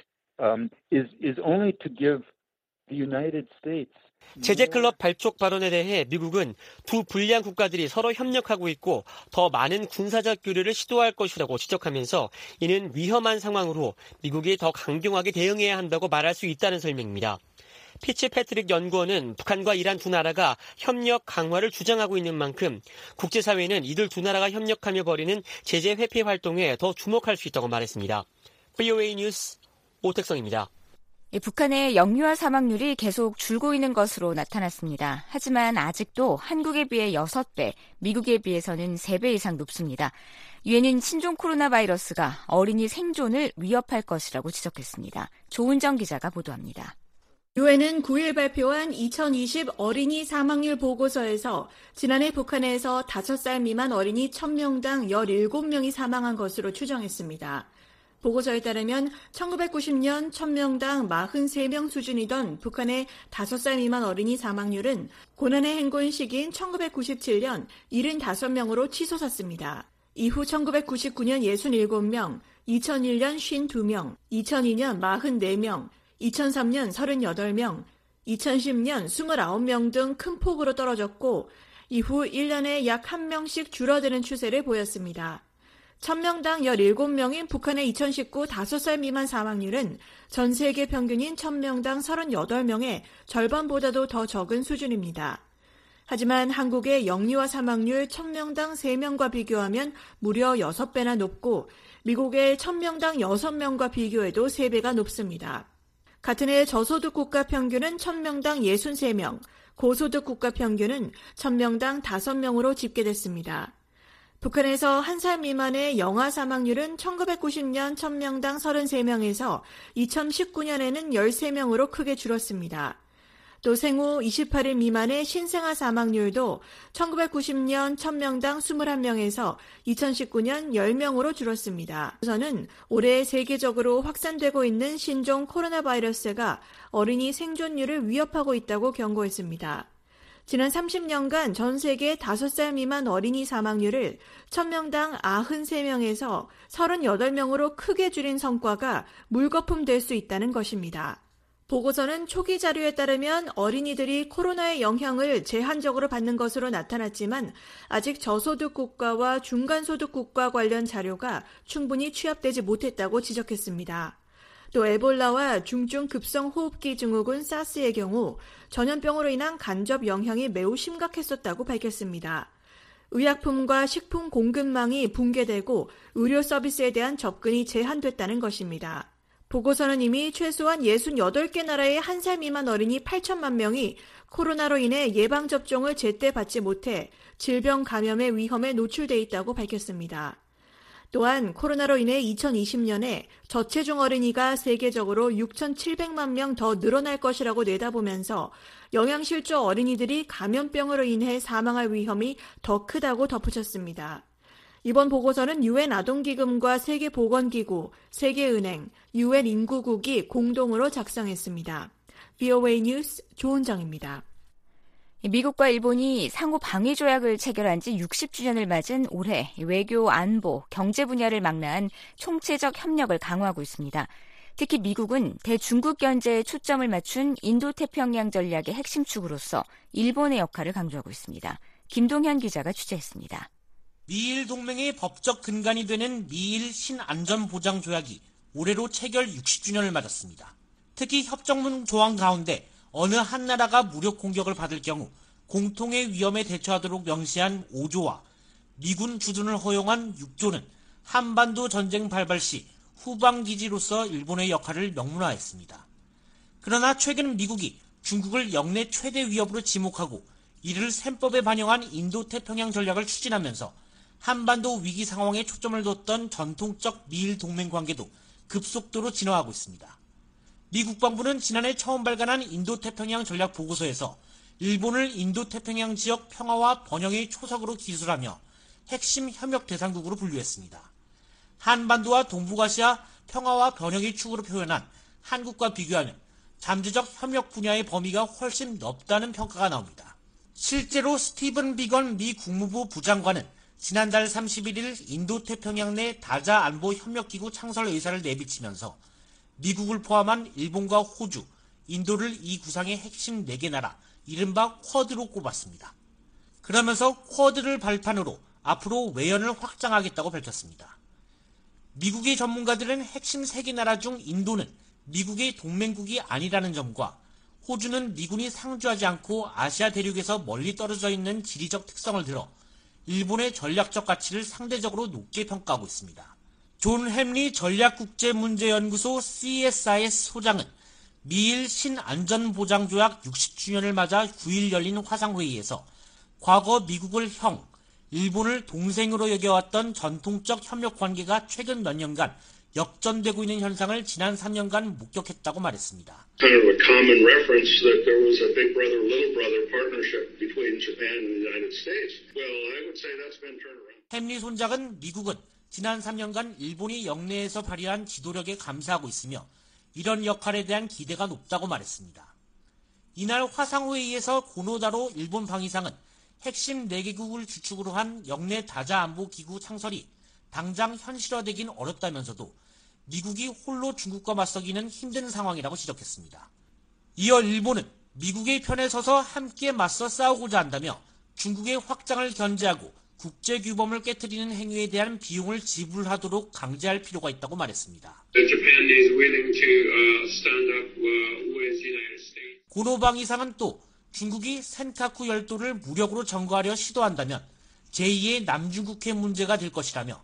is only to give the United States 제재 클럽 발족 발언에 대해 미국은 두 불리한 국가들이 서로 협력하고 있고 더 많은 군사적 교류를 시도할 것이라고 지적하면서 이는 위험한 상황으로 미국이 더 강경하게 대응해야 한다고 말할 수 있다는 설명입니다. 피츠패트릭 연구원은 북한과 이란 두 나라가 협력 강화를 주장하고 있는 만큼 국제사회는 이들 두 나라가 협력하며 벌이는 제재 회피 활동에 더 주목할 수 있다고 말했습니다. VOA 뉴스 오택성입니다. 북한의 영유아 사망률이 계속 줄고 있는 것으로 나타났습니다. 하지만 아직도 한국에 비해 6배, 미국에 비해서는 3배 이상 높습니다. 유엔은 신종 코로나 바이러스가 어린이 생존을 위협할 것이라고 지적했습니다. 조은정 기자가 보도합니다. 유엔은 9일 발표한 2020 어린이 사망률 보고서에서 지난해 북한에서 5살 미만 어린이 1000명당 17명이 사망한 것으로 추정했습니다. 보고서에 따르면 1990년 1000명당 43명 수준이던 북한의 5살 미만 어린이 사망률은 고난의 행군 시기인 1997년 75명으로 치솟았습니다. 이후 1999년 67명, 2001년 52명, 2002년 44명, 2003년 38명, 2010년 29명 등 큰 폭으로 떨어졌고 이후 1년에 약 1명씩 줄어드는 추세를 보였습니다. 1000명당 17명인 북한의 2019 5살 미만 사망률은 전 세계 평균인 1000명당 38명의 절반보다도 더 적은 수준입니다. 하지만 한국의 영유아 사망률 1000명당 3명과 비교하면 무려 6배나 높고 미국의 1000명당 6명과 비교해도 3배가 높습니다. 같은 해 저소득 국가 평균은 1000명당 63명, 고소득 국가 평균은 1000명당 5명으로 집계됐습니다. 북한에서 1살 미만의 영아 사망률은 1990년 1000명당 33명에서 2019년에는 13명으로 크게 줄었습니다. 또 생후 28일 미만의 신생아 사망률도 1990년 1000명당 21명에서 2019년 10명으로 줄었습니다. 우선은 올해 세계적으로 확산되고 있는 신종 코로나 바이러스가 어린이 생존율을 위협하고 있다고 경고했습니다. 지난 30년간 전 세계 5살 미만 어린이 사망률을 1000명당 93명에서 38명으로 크게 줄인 성과가 물거품 될 수 있다는 것입니다. 보고서는 초기 자료에 따르면 어린이들이 코로나의 영향을 제한적으로 받는 것으로 나타났지만 아직 저소득 국가와 중간소득 국가 관련 자료가 충분히 취합되지 못했다고 지적했습니다. 또 에볼라와 중증 급성 호흡기 증후군 사스의 경우 전염병으로 인한 간접 영향이 매우 심각했었다고 밝혔습니다. 의약품과 식품 공급망이 붕괴되고 의료 서비스에 대한 접근이 제한됐다는 것입니다. 보고서는 이미 최소한 68개 나라의 1살 미만 어린이 8천만 명이 코로나로 인해 예방접종을 제때 받지 못해 질병 감염의 위험에 노출돼 있다고 밝혔습니다. 또한 코로나로 인해 2020년에 저체중 어린이가 세계적으로 6,700만 명 더 늘어날 것이라고 내다보면서 영양실조 어린이들이 감염병으로 인해 사망할 위험이 더 크다고 덧붙였습니다. 이번 보고서는 유엔 아동기금과 세계보건기구, 세계은행, 유엔 인구국이 공동으로 작성했습니다. VOA 뉴스 조은정입니다. 미국과 일본이 상호 방위 조약을 체결한 지 60주년을 맞은 올해 외교, 안보, 경제 분야를 망라한 총체적 협력을 강화하고 있습니다. 특히 미국은 대중국 견제에 초점을 맞춘 인도태평양 전략의 핵심 축으로서 일본의 역할을 강조하고 있습니다. 김동현 기자가 취재했습니다. 미일 동맹의 법적 근간이 되는 미일 신안전보장조약이 올해로 체결 60주년을 맞았습니다. 특히 협정문 조항 가운데 어느 한 나라가 무력 공격을 받을 경우 공통의 위험에 대처하도록 명시한 5조와 미군 주둔을 허용한 6조는 한반도 전쟁 발발 시 후방기지로서 일본의 역할을 명문화했습니다. 그러나 최근 미국이 중국을 역내 최대 위협으로 지목하고 이를 셈법에 반영한 인도태평양 전략을 추진하면서 한반도 위기 상황에 초점을 뒀던 전통적 미일 동맹 관계도 급속도로 진화하고 있습니다. 미 국방부는 지난해 처음 발간한 인도태평양 전략 보고서에서 일본을 인도태평양 지역 평화와 번영의 초석으로 기술하며 핵심 협력 대상국으로 분류했습니다. 한반도와 동북아시아 평화와 번영의 축으로 표현한 한국과 비교하면 잠재적 협력 분야의 범위가 훨씬 넓다는 평가가 나옵니다. 실제로 스티븐 비건 미 국무부 부장관은 지난달 31일 인도태평양 내 다자 안보 협력기구 창설 의사를 내비치면서 미국을 포함한 일본과 호주, 인도를 이 구상의 핵심 4개 나라, 이른바 쿼드로 꼽았습니다. 그러면서 쿼드를 발판으로 앞으로 외연을 확장하겠다고 밝혔습니다. 미국의 전문가들은 핵심 3개 나라 중 인도는 미국의 동맹국이 아니라는 점과 호주는 미군이 상주하지 않고 아시아 대륙에서 멀리 떨어져 있는 지리적 특성을 들어 일본의 전략적 가치를 상대적으로 높게 평가하고 있습니다. 존 햄리 전략국제문제연구소 CSIS 소장은 미일 신안전보장조약 60주년을 맞아 9일 열린 화상회의에서 과거 미국을 형, 일본을 동생으로 여겨왔던 전통적 협력 관계가 최근 몇 년간 역전되고 있는 현상을 지난 3년간 목격했다고 말했습니다. Kind of a common reference that there was a big brother, little brother partnership between Japan and the United States. Well, I would say that's been turned around. 햄리 손작은 미국은 지난 3년간 일본이 영내에서 발휘한 지도력에 감사하고 있으며 이런 역할에 대한 기대가 높다고 말했습니다. 이날 화상회의에서 고노다로 일본 방위상은 핵심 4개국을 주축으로 한 영내 다자안보기구 창설이 당장 현실화되긴 어렵다면서도 미국이 홀로 중국과 맞서기는 힘든 상황이라고 지적했습니다. 이어 일본은 미국의 편에 서서 함께 맞서 싸우고자 한다며 중국의 확장을 견제하고 국제규범을 깨트리는 행위에 대한 비용을 지불하도록 강제할 필요가 있다고 말했습니다. 고노방 이상은 또 중국이 센카쿠 열도를 무력으로 점거하려 시도한다면 제2의 남중국해 문제가 될 것이라며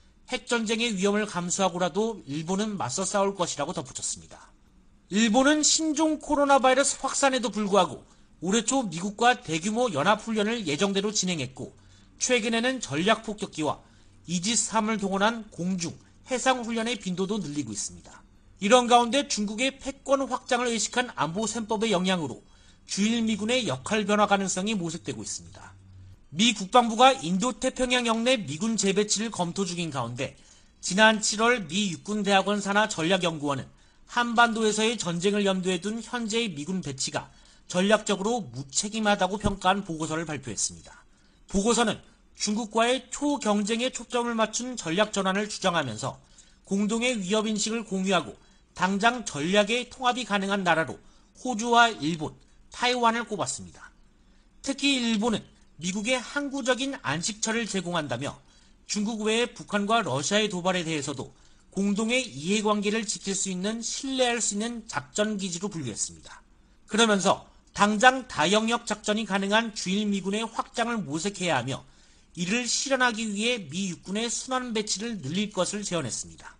핵전쟁의 위험을 감수하고라도 일본은 맞서 싸울 것이라고 덧붙였습니다. 일본은 신종 코로나 바이러스 확산에도 불구하고 올해 초 미국과 대규모 연합훈련을 예정대로 진행했고 최근에는 전략폭격기와 이지스-3을 동원한 공중, 해상훈련의 빈도도 늘리고 있습니다. 이런 가운데 중국의 패권 확장을 의식한 안보 셈법의 영향으로 주일 미군의 역할 변화 가능성이 모색되고 있습니다. 미 국방부가 인도태평양 영내 미군 재배치를 검토 중인 가운데 지난 7월 미 육군대학원 산하 전략연구원은 한반도에서의 전쟁을 염두에 둔 현재의 미군 배치가 전략적으로 무책임하다고 평가한 보고서를 발표했습니다. 보고서는 중국과의 초경쟁에 초점을 맞춘 전략 전환을 주장하면서 공동의 위협인식을 공유하고 당장 전략의 통합이 가능한 나라로 호주와 일본, 타이완을 꼽았습니다. 특히 일본은 미국의 항구적인 안식처를 제공한다며 중국 외에 북한과 러시아의 도발에 대해서도 공동의 이해관계를 지킬 수 있는 신뢰할 수 있는 작전기지로 분류했습니다. 그러면서 당장 다영역 작전이 가능한 주일 미군의 확장을 모색해야 하며 이를 실현하기 위해 미 육군의 순환 배치를 늘릴 것을 제언했습니다.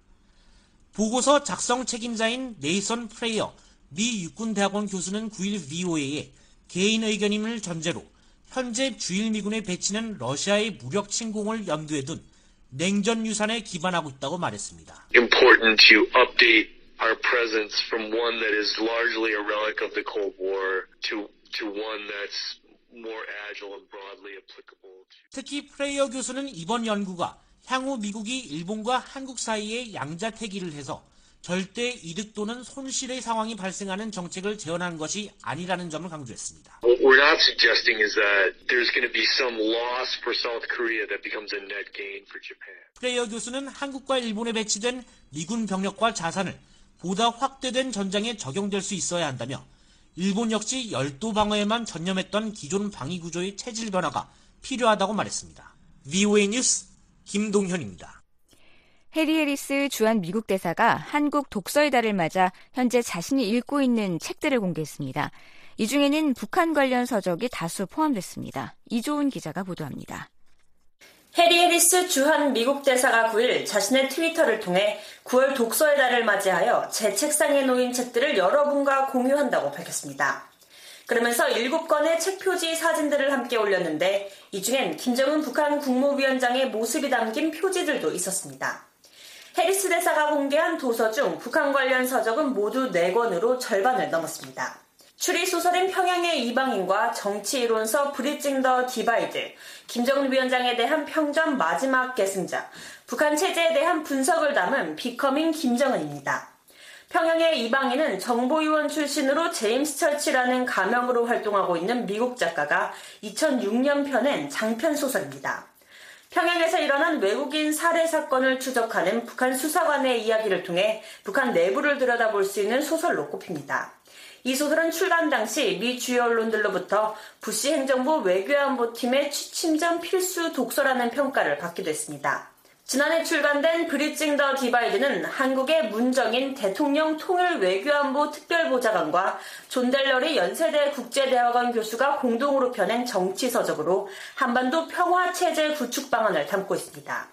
보고서 작성 책임자인 네이선 프레이어 미 육군대학원 교수는 9일 VOA에 개인 의견임을 전제로 현재 주일 미군의 배치는 러시아의 무력 침공을 염두에 둔 냉전 유산에 기반하고 있다고 말했습니다. Important to update our presence from one that is largely a relic of the Cold War to one that's more agile and broadly applicable. 특히 프레이어 교수는 이번 연구가 향후 미국이 일본과 한국 사이에 양자태기를 해서 절대 이득 또는 손실의 상황이 발생하는 정책을 제언하는 것이 아니라는 점을 강조했습니다. What we're not suggesting is that there's going to be some loss for South Korea that becomes a net gain for Japan. 프레이어 교수는 한국과 일본에 배치된 미군 병력과 자산을 보다 확대된 전장에 적용될 수 있어야 한다며 일본 역시 열도 방어에만 전념했던 기존 방위 구조의 체질 변화가 필요하다고 말했습니다. VOA 뉴스 김동현입니다. 해리 해리스 주한 미국 대사가 한국 독서의 달을 맞아 현재 자신이 읽고 있는 책들을 공개했습니다. 이 중에는 북한 관련 서적이 다수 포함됐습니다. 이조은 기자가 보도합니다. 해리 해리스 주한 미국 대사가 9일 자신의 트위터를 통해 9월 독서의 달을 맞이하여 제 책상에 놓인 책들을 여러분과 공유한다고 밝혔습니다. 그러면서 7건의 책 표지 사진들을 함께 올렸는데 이 중엔 김정은 북한 국무위원장의 모습이 담긴 표지들도 있었습니다. 해리스 대사가 공개한 도서 중 북한 관련 서적은 모두 4권으로 절반을 넘었습니다. 추리소설인 평양의 이방인과 정치이론서 브리징 더 디바이드, 김정은 위원장에 대한 평전 마지막 계승자, 북한 체제에 대한 분석을 담은 비커밍 김정은입니다. 평양의 이방인은 정보위원 출신으로 제임스 처치라는 가명으로 활동하고 있는 미국 작가가 2006년 펴낸 장편 소설입니다. 평양에서 일어난 외국인 살해 사건을 추적하는 북한 수사관의 이야기를 통해 북한 내부를 들여다볼 수 있는 소설로 꼽힙니다. 이 소설은 출간 당시 미 주요 언론들로부터 부시 행정부 외교안보팀의 취침 전 필수 독서라는 평가를 받기도 했습니다. 지난해 출간된 브리징 더 디바이드는 한국의 문정인 대통령 통일 외교안보 특별보좌관과 존 델러리 연세대 국제대학원 교수가 공동으로 펴낸 정치서적으로 한반도 평화체제 구축 방안을 담고 있습니다.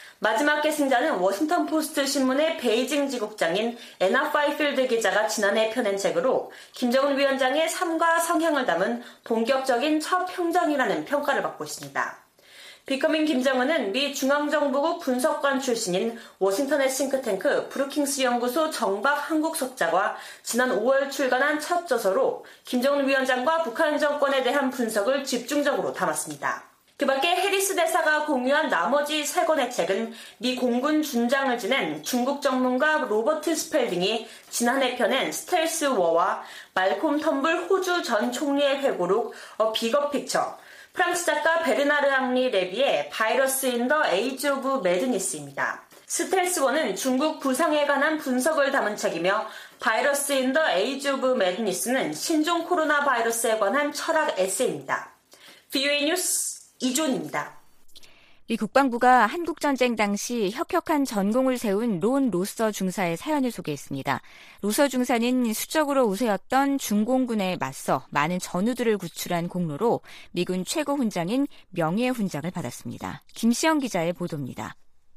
마지막 계승자는 워싱턴 포스트 신문의 베이징 지국장인 애나 파이필드 기자가 지난해 펴낸 책으로 김정은 위원장의 삶과 성향을 담은 본격적인 첫 평전이라는 평가를 받고 있습니다. 비커밍 김정은은 미 중앙정보국 분석관 출신인 워싱턴의 싱크탱크 브루킹스 연구소 정박 한국석자가 지난 5월 출간한 첫 저서로 김정은 위원장과 북한 정권에 대한 분석을 집중적으로 담았습니다. 그 밖에 해리스 대사가 공유한 나머지 3권의 책은 미 공군 준장을 지낸 중국 전문가 로버트 스펠딩이 지난해 펴낸 스텔스 워와 말콤 텀블 호주 전 총리의 회고록 어 빅업 픽처, 프랑스 작가 베르나르 앙리 레비의 바이러스 인 더 에이지 오브 매드니스입니다. 스텔스 워는 중국 부상에 관한 분석을 담은 책이며 바이러스 인 더 에이지 오브 매드니스는 신종 코로나 바이러스에 관한 철학 에세이입니다. VOA 뉴스 이존입니다. 미 국방부가 한국전쟁 당시 혁혁한 전공을 세운 론 로서 중사의 사연을 소개했습니다. 로서 중사는 수적으로 우세였던 중공군에 맞서 많은 전우들을 구출한 공로로 미군 최고 훈장인 명예훈장을 받았습니다. 김시영 기자의 보도입니다.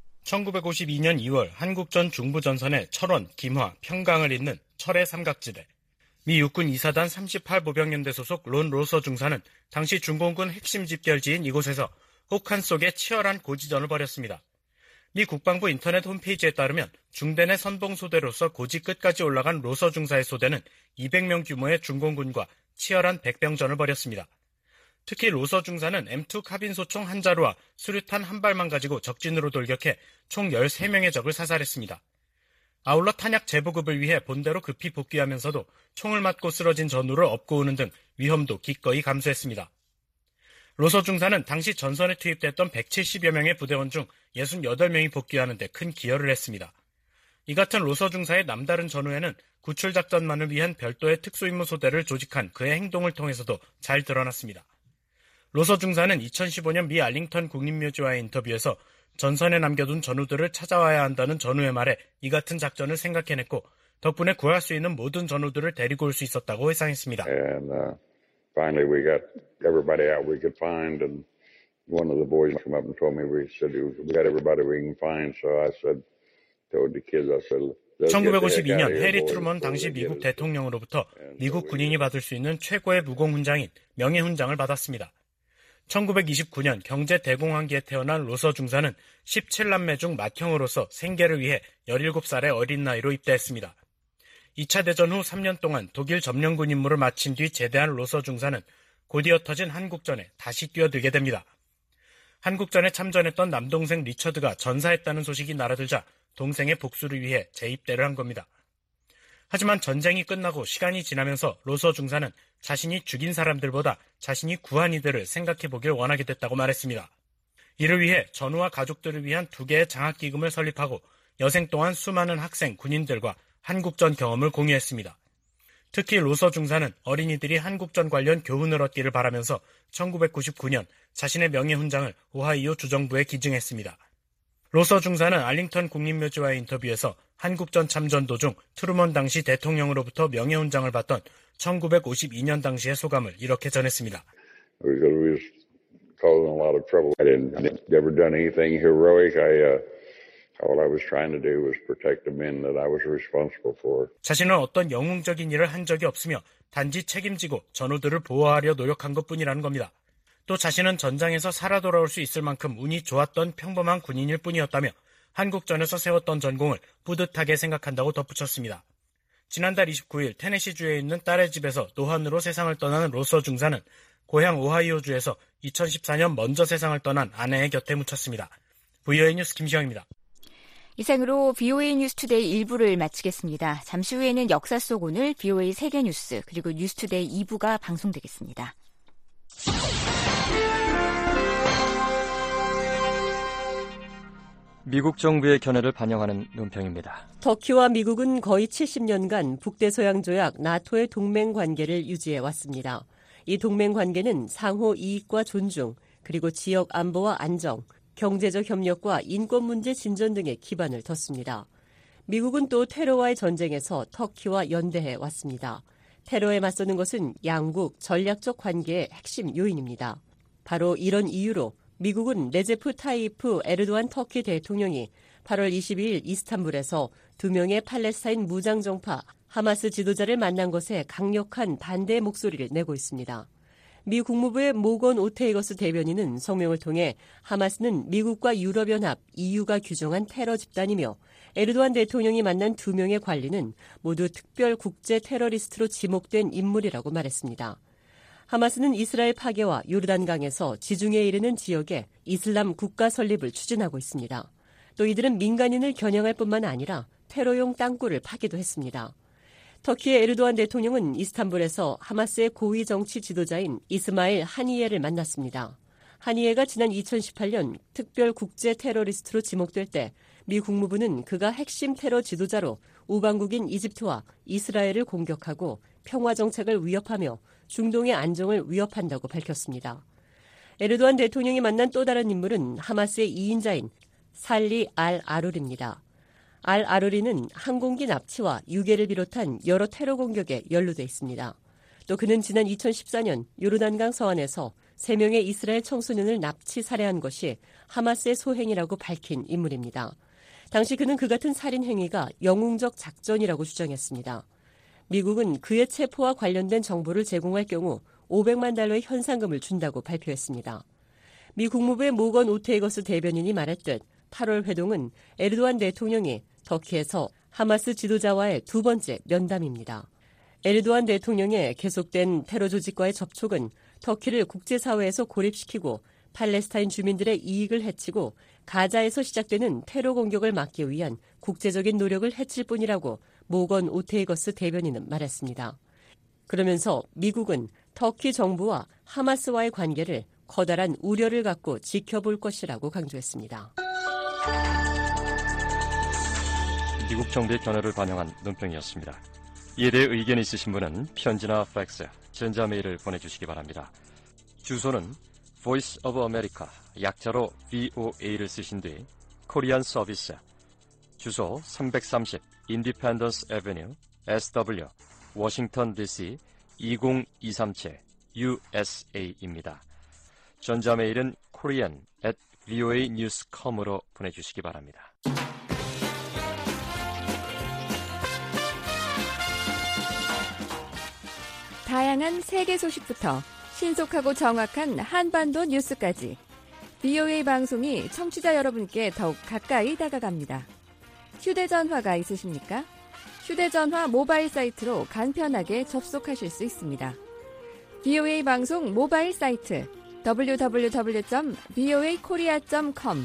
1952년 2월 한국전 중부전선의 철원, 김화, 평강을 잇는 철의 삼각지대. 미 육군 2사단 38보병연대 소속 론 로서 중사는 당시 중공군 핵심 집결지인 이곳에서 혹한 속에 치열한 고지전을 벌였습니다. 미 국방부 인터넷 홈페이지에 따르면 중대 내 선봉소대로서 고지 끝까지 올라간 로서 중사의 소대는 200명 규모의 중공군과 치열한 백병전을 벌였습니다. 특히 로서 중사는 M2 카빈 소총 한 자루와 수류탄 한 발만 가지고 적진으로 돌격해 총 13명의 적을 사살했습니다. 아울러 탄약 재보급을 위해 본대로 급히 복귀하면서도 총을 맞고 쓰러진 전우를 업고 오는 등 위험도 기꺼이 감수했습니다. 로서 중사는 당시 전선에 투입됐던 170여 명의 부대원 중 68명이 복귀하는 데 큰 기여를 했습니다. 이 같은 로서 중사의 남다른 전후에는 구출작전만을 위한 별도의 특수임무 소대를 조직한 그의 행동을 통해서도 잘 드러났습니다. 로서 중사는 2015년 미 알링턴 국립묘지와의 인터뷰에서 전선에 남겨둔 전우들을 찾아와야 한다는 전우의 말에 이 같은 작전을 생각해냈고 덕분에 구할 수 있는 모든 전우들을 데리고 올 수 있었다고 회상했습니다. Finally, we got everybody out we could find, and one of the boys came up and told me we got everybody we can find. So I told the kids, I said, 1952년 해리 트루먼 당시 미국 대통령으로부터 미국 군인이 받을 수 있는 최고의 무공훈장인 명예훈장을 받았습니다. 1929년 경제 대공황기에 태어난 로서 중사는 17남매 중 맏형으로서 생계를 위해 17살의 어린 나이로 입대했습니다. 2차 대전 후 3년 동안 독일 점령군 임무를 마친 뒤 제대한 로서 중사는 곧이어 터진 한국전에 다시 뛰어들게 됩니다. 한국전에 참전했던 남동생 리처드가 전사했다는 소식이 날아들자 동생의 복수를 위해 재입대를 한 겁니다. 하지만 전쟁이 끝나고 시간이 지나면서 로서 중사는 자신이 죽인 사람들보다 자신이 구한 이들을 생각해보길 원하게 됐다고 말했습니다. 이를 위해 전우와 가족들을 위한 2개의 장학기금을 설립하고 여생 동안 수많은 학생, 군인들과 한국전 경험을 공유했습니다. 특히 로서 중사는 어린이들이 한국전 관련 교훈을 얻기를 바라면서 1999년 자신의 명예훈장을 오하이오 주정부에 기증했습니다. 로서 중사는 알링턴 국립묘지와의 인터뷰에서 한국전 참전 도중 트루먼 당시 대통령으로부터 명예훈장을 받던 1952년 당시의 소감을 이렇게 전했습니다. We was causing a lot of trouble. I didn't ever done anything heroic. All I was trying to do was protect the men that I was responsible for. 자신은 어떤 영웅적인 일을 한 적이 없으며 단지 책임지고 전우들을 보호하려 노력한 것뿐이라는 겁니다. 또 자신은 전장에서 살아 돌아올 수 있을 만큼 운이 좋았던 평범한 군인일 뿐이었다며 한국전에서 세웠던 전공을 뿌듯하게 생각한다고 덧붙였습니다. 지난달 29일 테네시주에 있는 딸의 집에서 노환으로 세상을 떠나는 로서 중사는 고향 오하이오주에서 2014년 먼저 세상을 떠난 아내의 곁에 묻혔습니다. VOA 뉴스 김시영입니다. 이상으로 VOA 뉴스투데이 1부를 마치겠습니다. 잠시 후에는 역사 속 오늘 VOA 세계 뉴스 그리고 뉴스투데이 2부가 방송되겠습니다. 미국 정부의 견해를 반영하는 논평입니다. 터키와 미국은 거의 70년간 북대서양조약 나토의 동맹 관계를 유지해 왔습니다. 이 동맹 관계는 상호 이익과 존중, 그리고 지역 안보와 안정, 경제적 협력과 인권 문제 진전 등의 기반을 뒀습니다. 미국은 또 테러와의 전쟁에서 터키와 연대해 왔습니다. 테러에 맞서는 것은 양국 전략적 관계의 핵심 요인입니다. 바로 이런 이유로 미국은 레제프 타이프 에르도안 터키 대통령이 8월 22일 이스탄불에서 2명의 팔레스타인 무장정파 하마스 지도자를 만난 것에 강력한 반대의 목소리를 내고 있습니다. 미 국무부의 모건 오테이거스 대변인은 성명을 통해 하마스는 미국과 유럽연합, EU가 규정한 테러 집단이며 에르도안 대통령이 만난 2명의 관리는 모두 특별 국제 테러리스트로 지목된 인물이라고 말했습니다. 하마스는 이스라엘 파괴와 요르단강에서 지중해에 이르는 지역에 이슬람 국가 설립을 추진하고 있습니다. 또 이들은 민간인을 겨냥할 뿐만 아니라 테러용 땅굴을 파기도 했습니다. 터키의 에르도안 대통령은 이스탄불에서 하마스의 고위 정치 지도자인 이스마일 하니예를 만났습니다. 하니예가 지난 2018년 특별 국제 테러리스트로 지목될 때 미 국무부는 그가 핵심 테러 지도자로 우방국인 이집트와 이스라엘을 공격하고 평화 정책을 위협하며 중동의 안정을 위협한다고 밝혔습니다. 에르도안 대통령이 만난 또 다른 인물은 하마스의 2인자인 살리 알 아루리입니다. 알 아루리는 항공기 납치와 유괴를 비롯한 여러 테러 공격에 연루돼 있습니다. 또 그는 지난 2014년 요르단강 서안에서 3명의 이스라엘 청소년을 납치 살해한 것이 하마스의 소행이라고 밝힌 인물입니다. 당시 그는 그 같은 살인 행위가 영웅적 작전이라고 주장했습니다. 미국은 그의 체포와 관련된 정보를 제공할 경우 $500만 현상금을 준다고 발표했습니다. 미 국무부의 모건 오테이거스 대변인이 말했듯 8월 회동은 에르도안 대통령이 터키에서 하마스 지도자와의 2번째 면담입니다. 에르도안 대통령의 계속된 테러 조직과의 접촉은 터키를 국제사회에서 고립시키고 팔레스타인 주민들의 이익을 해치고 가자에서 시작되는 테러 공격을 막기 위한 국제적인 노력을 해칠 뿐이라고 모건 오테이거스 대변인은 말했습니다. 그러면서 미국은 터키 정부와 하마스와의 관계를 커다란 우려를 갖고 지켜볼 것이라고 강조했습니다. 미국 정부의 견해를 반영한 논평이었습니다. 이에 대해 의견이 있으신 분은 편지나 팩스, 전자메일을 보내주시기 바랍니다. 주소는 Voice of America, 약자로 VOA를 쓰신 뒤 코리안 서비스, 주소 330 Independence Avenue, SW, 워싱턴 DC 20237 USA입니다. 전자메일은 korean@voanews.com으로 보내주시기 바랍니다. 다양한 세계 소식부터 신속하고 정확한 한반도 뉴스까지 VOA 방송이 청취자 여러분께 더욱 가까이 다가갑니다. 휴대전화가 있으십니까? 휴대전화 모바일 사이트로 간편하게 접속하실 수 있습니다. VOA 방송 모바일 사이트 www.voakorea.com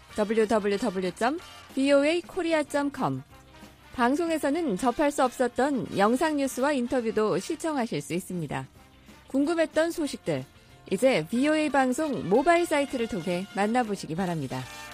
www.voakorea.com 방송에서는 접할 수 없었던 영상 뉴스와 인터뷰도 시청하실 수 있습니다. 궁금했던 소식들, 이제 VOA 방송 모바일 사이트를 통해 만나보시기 바랍니다.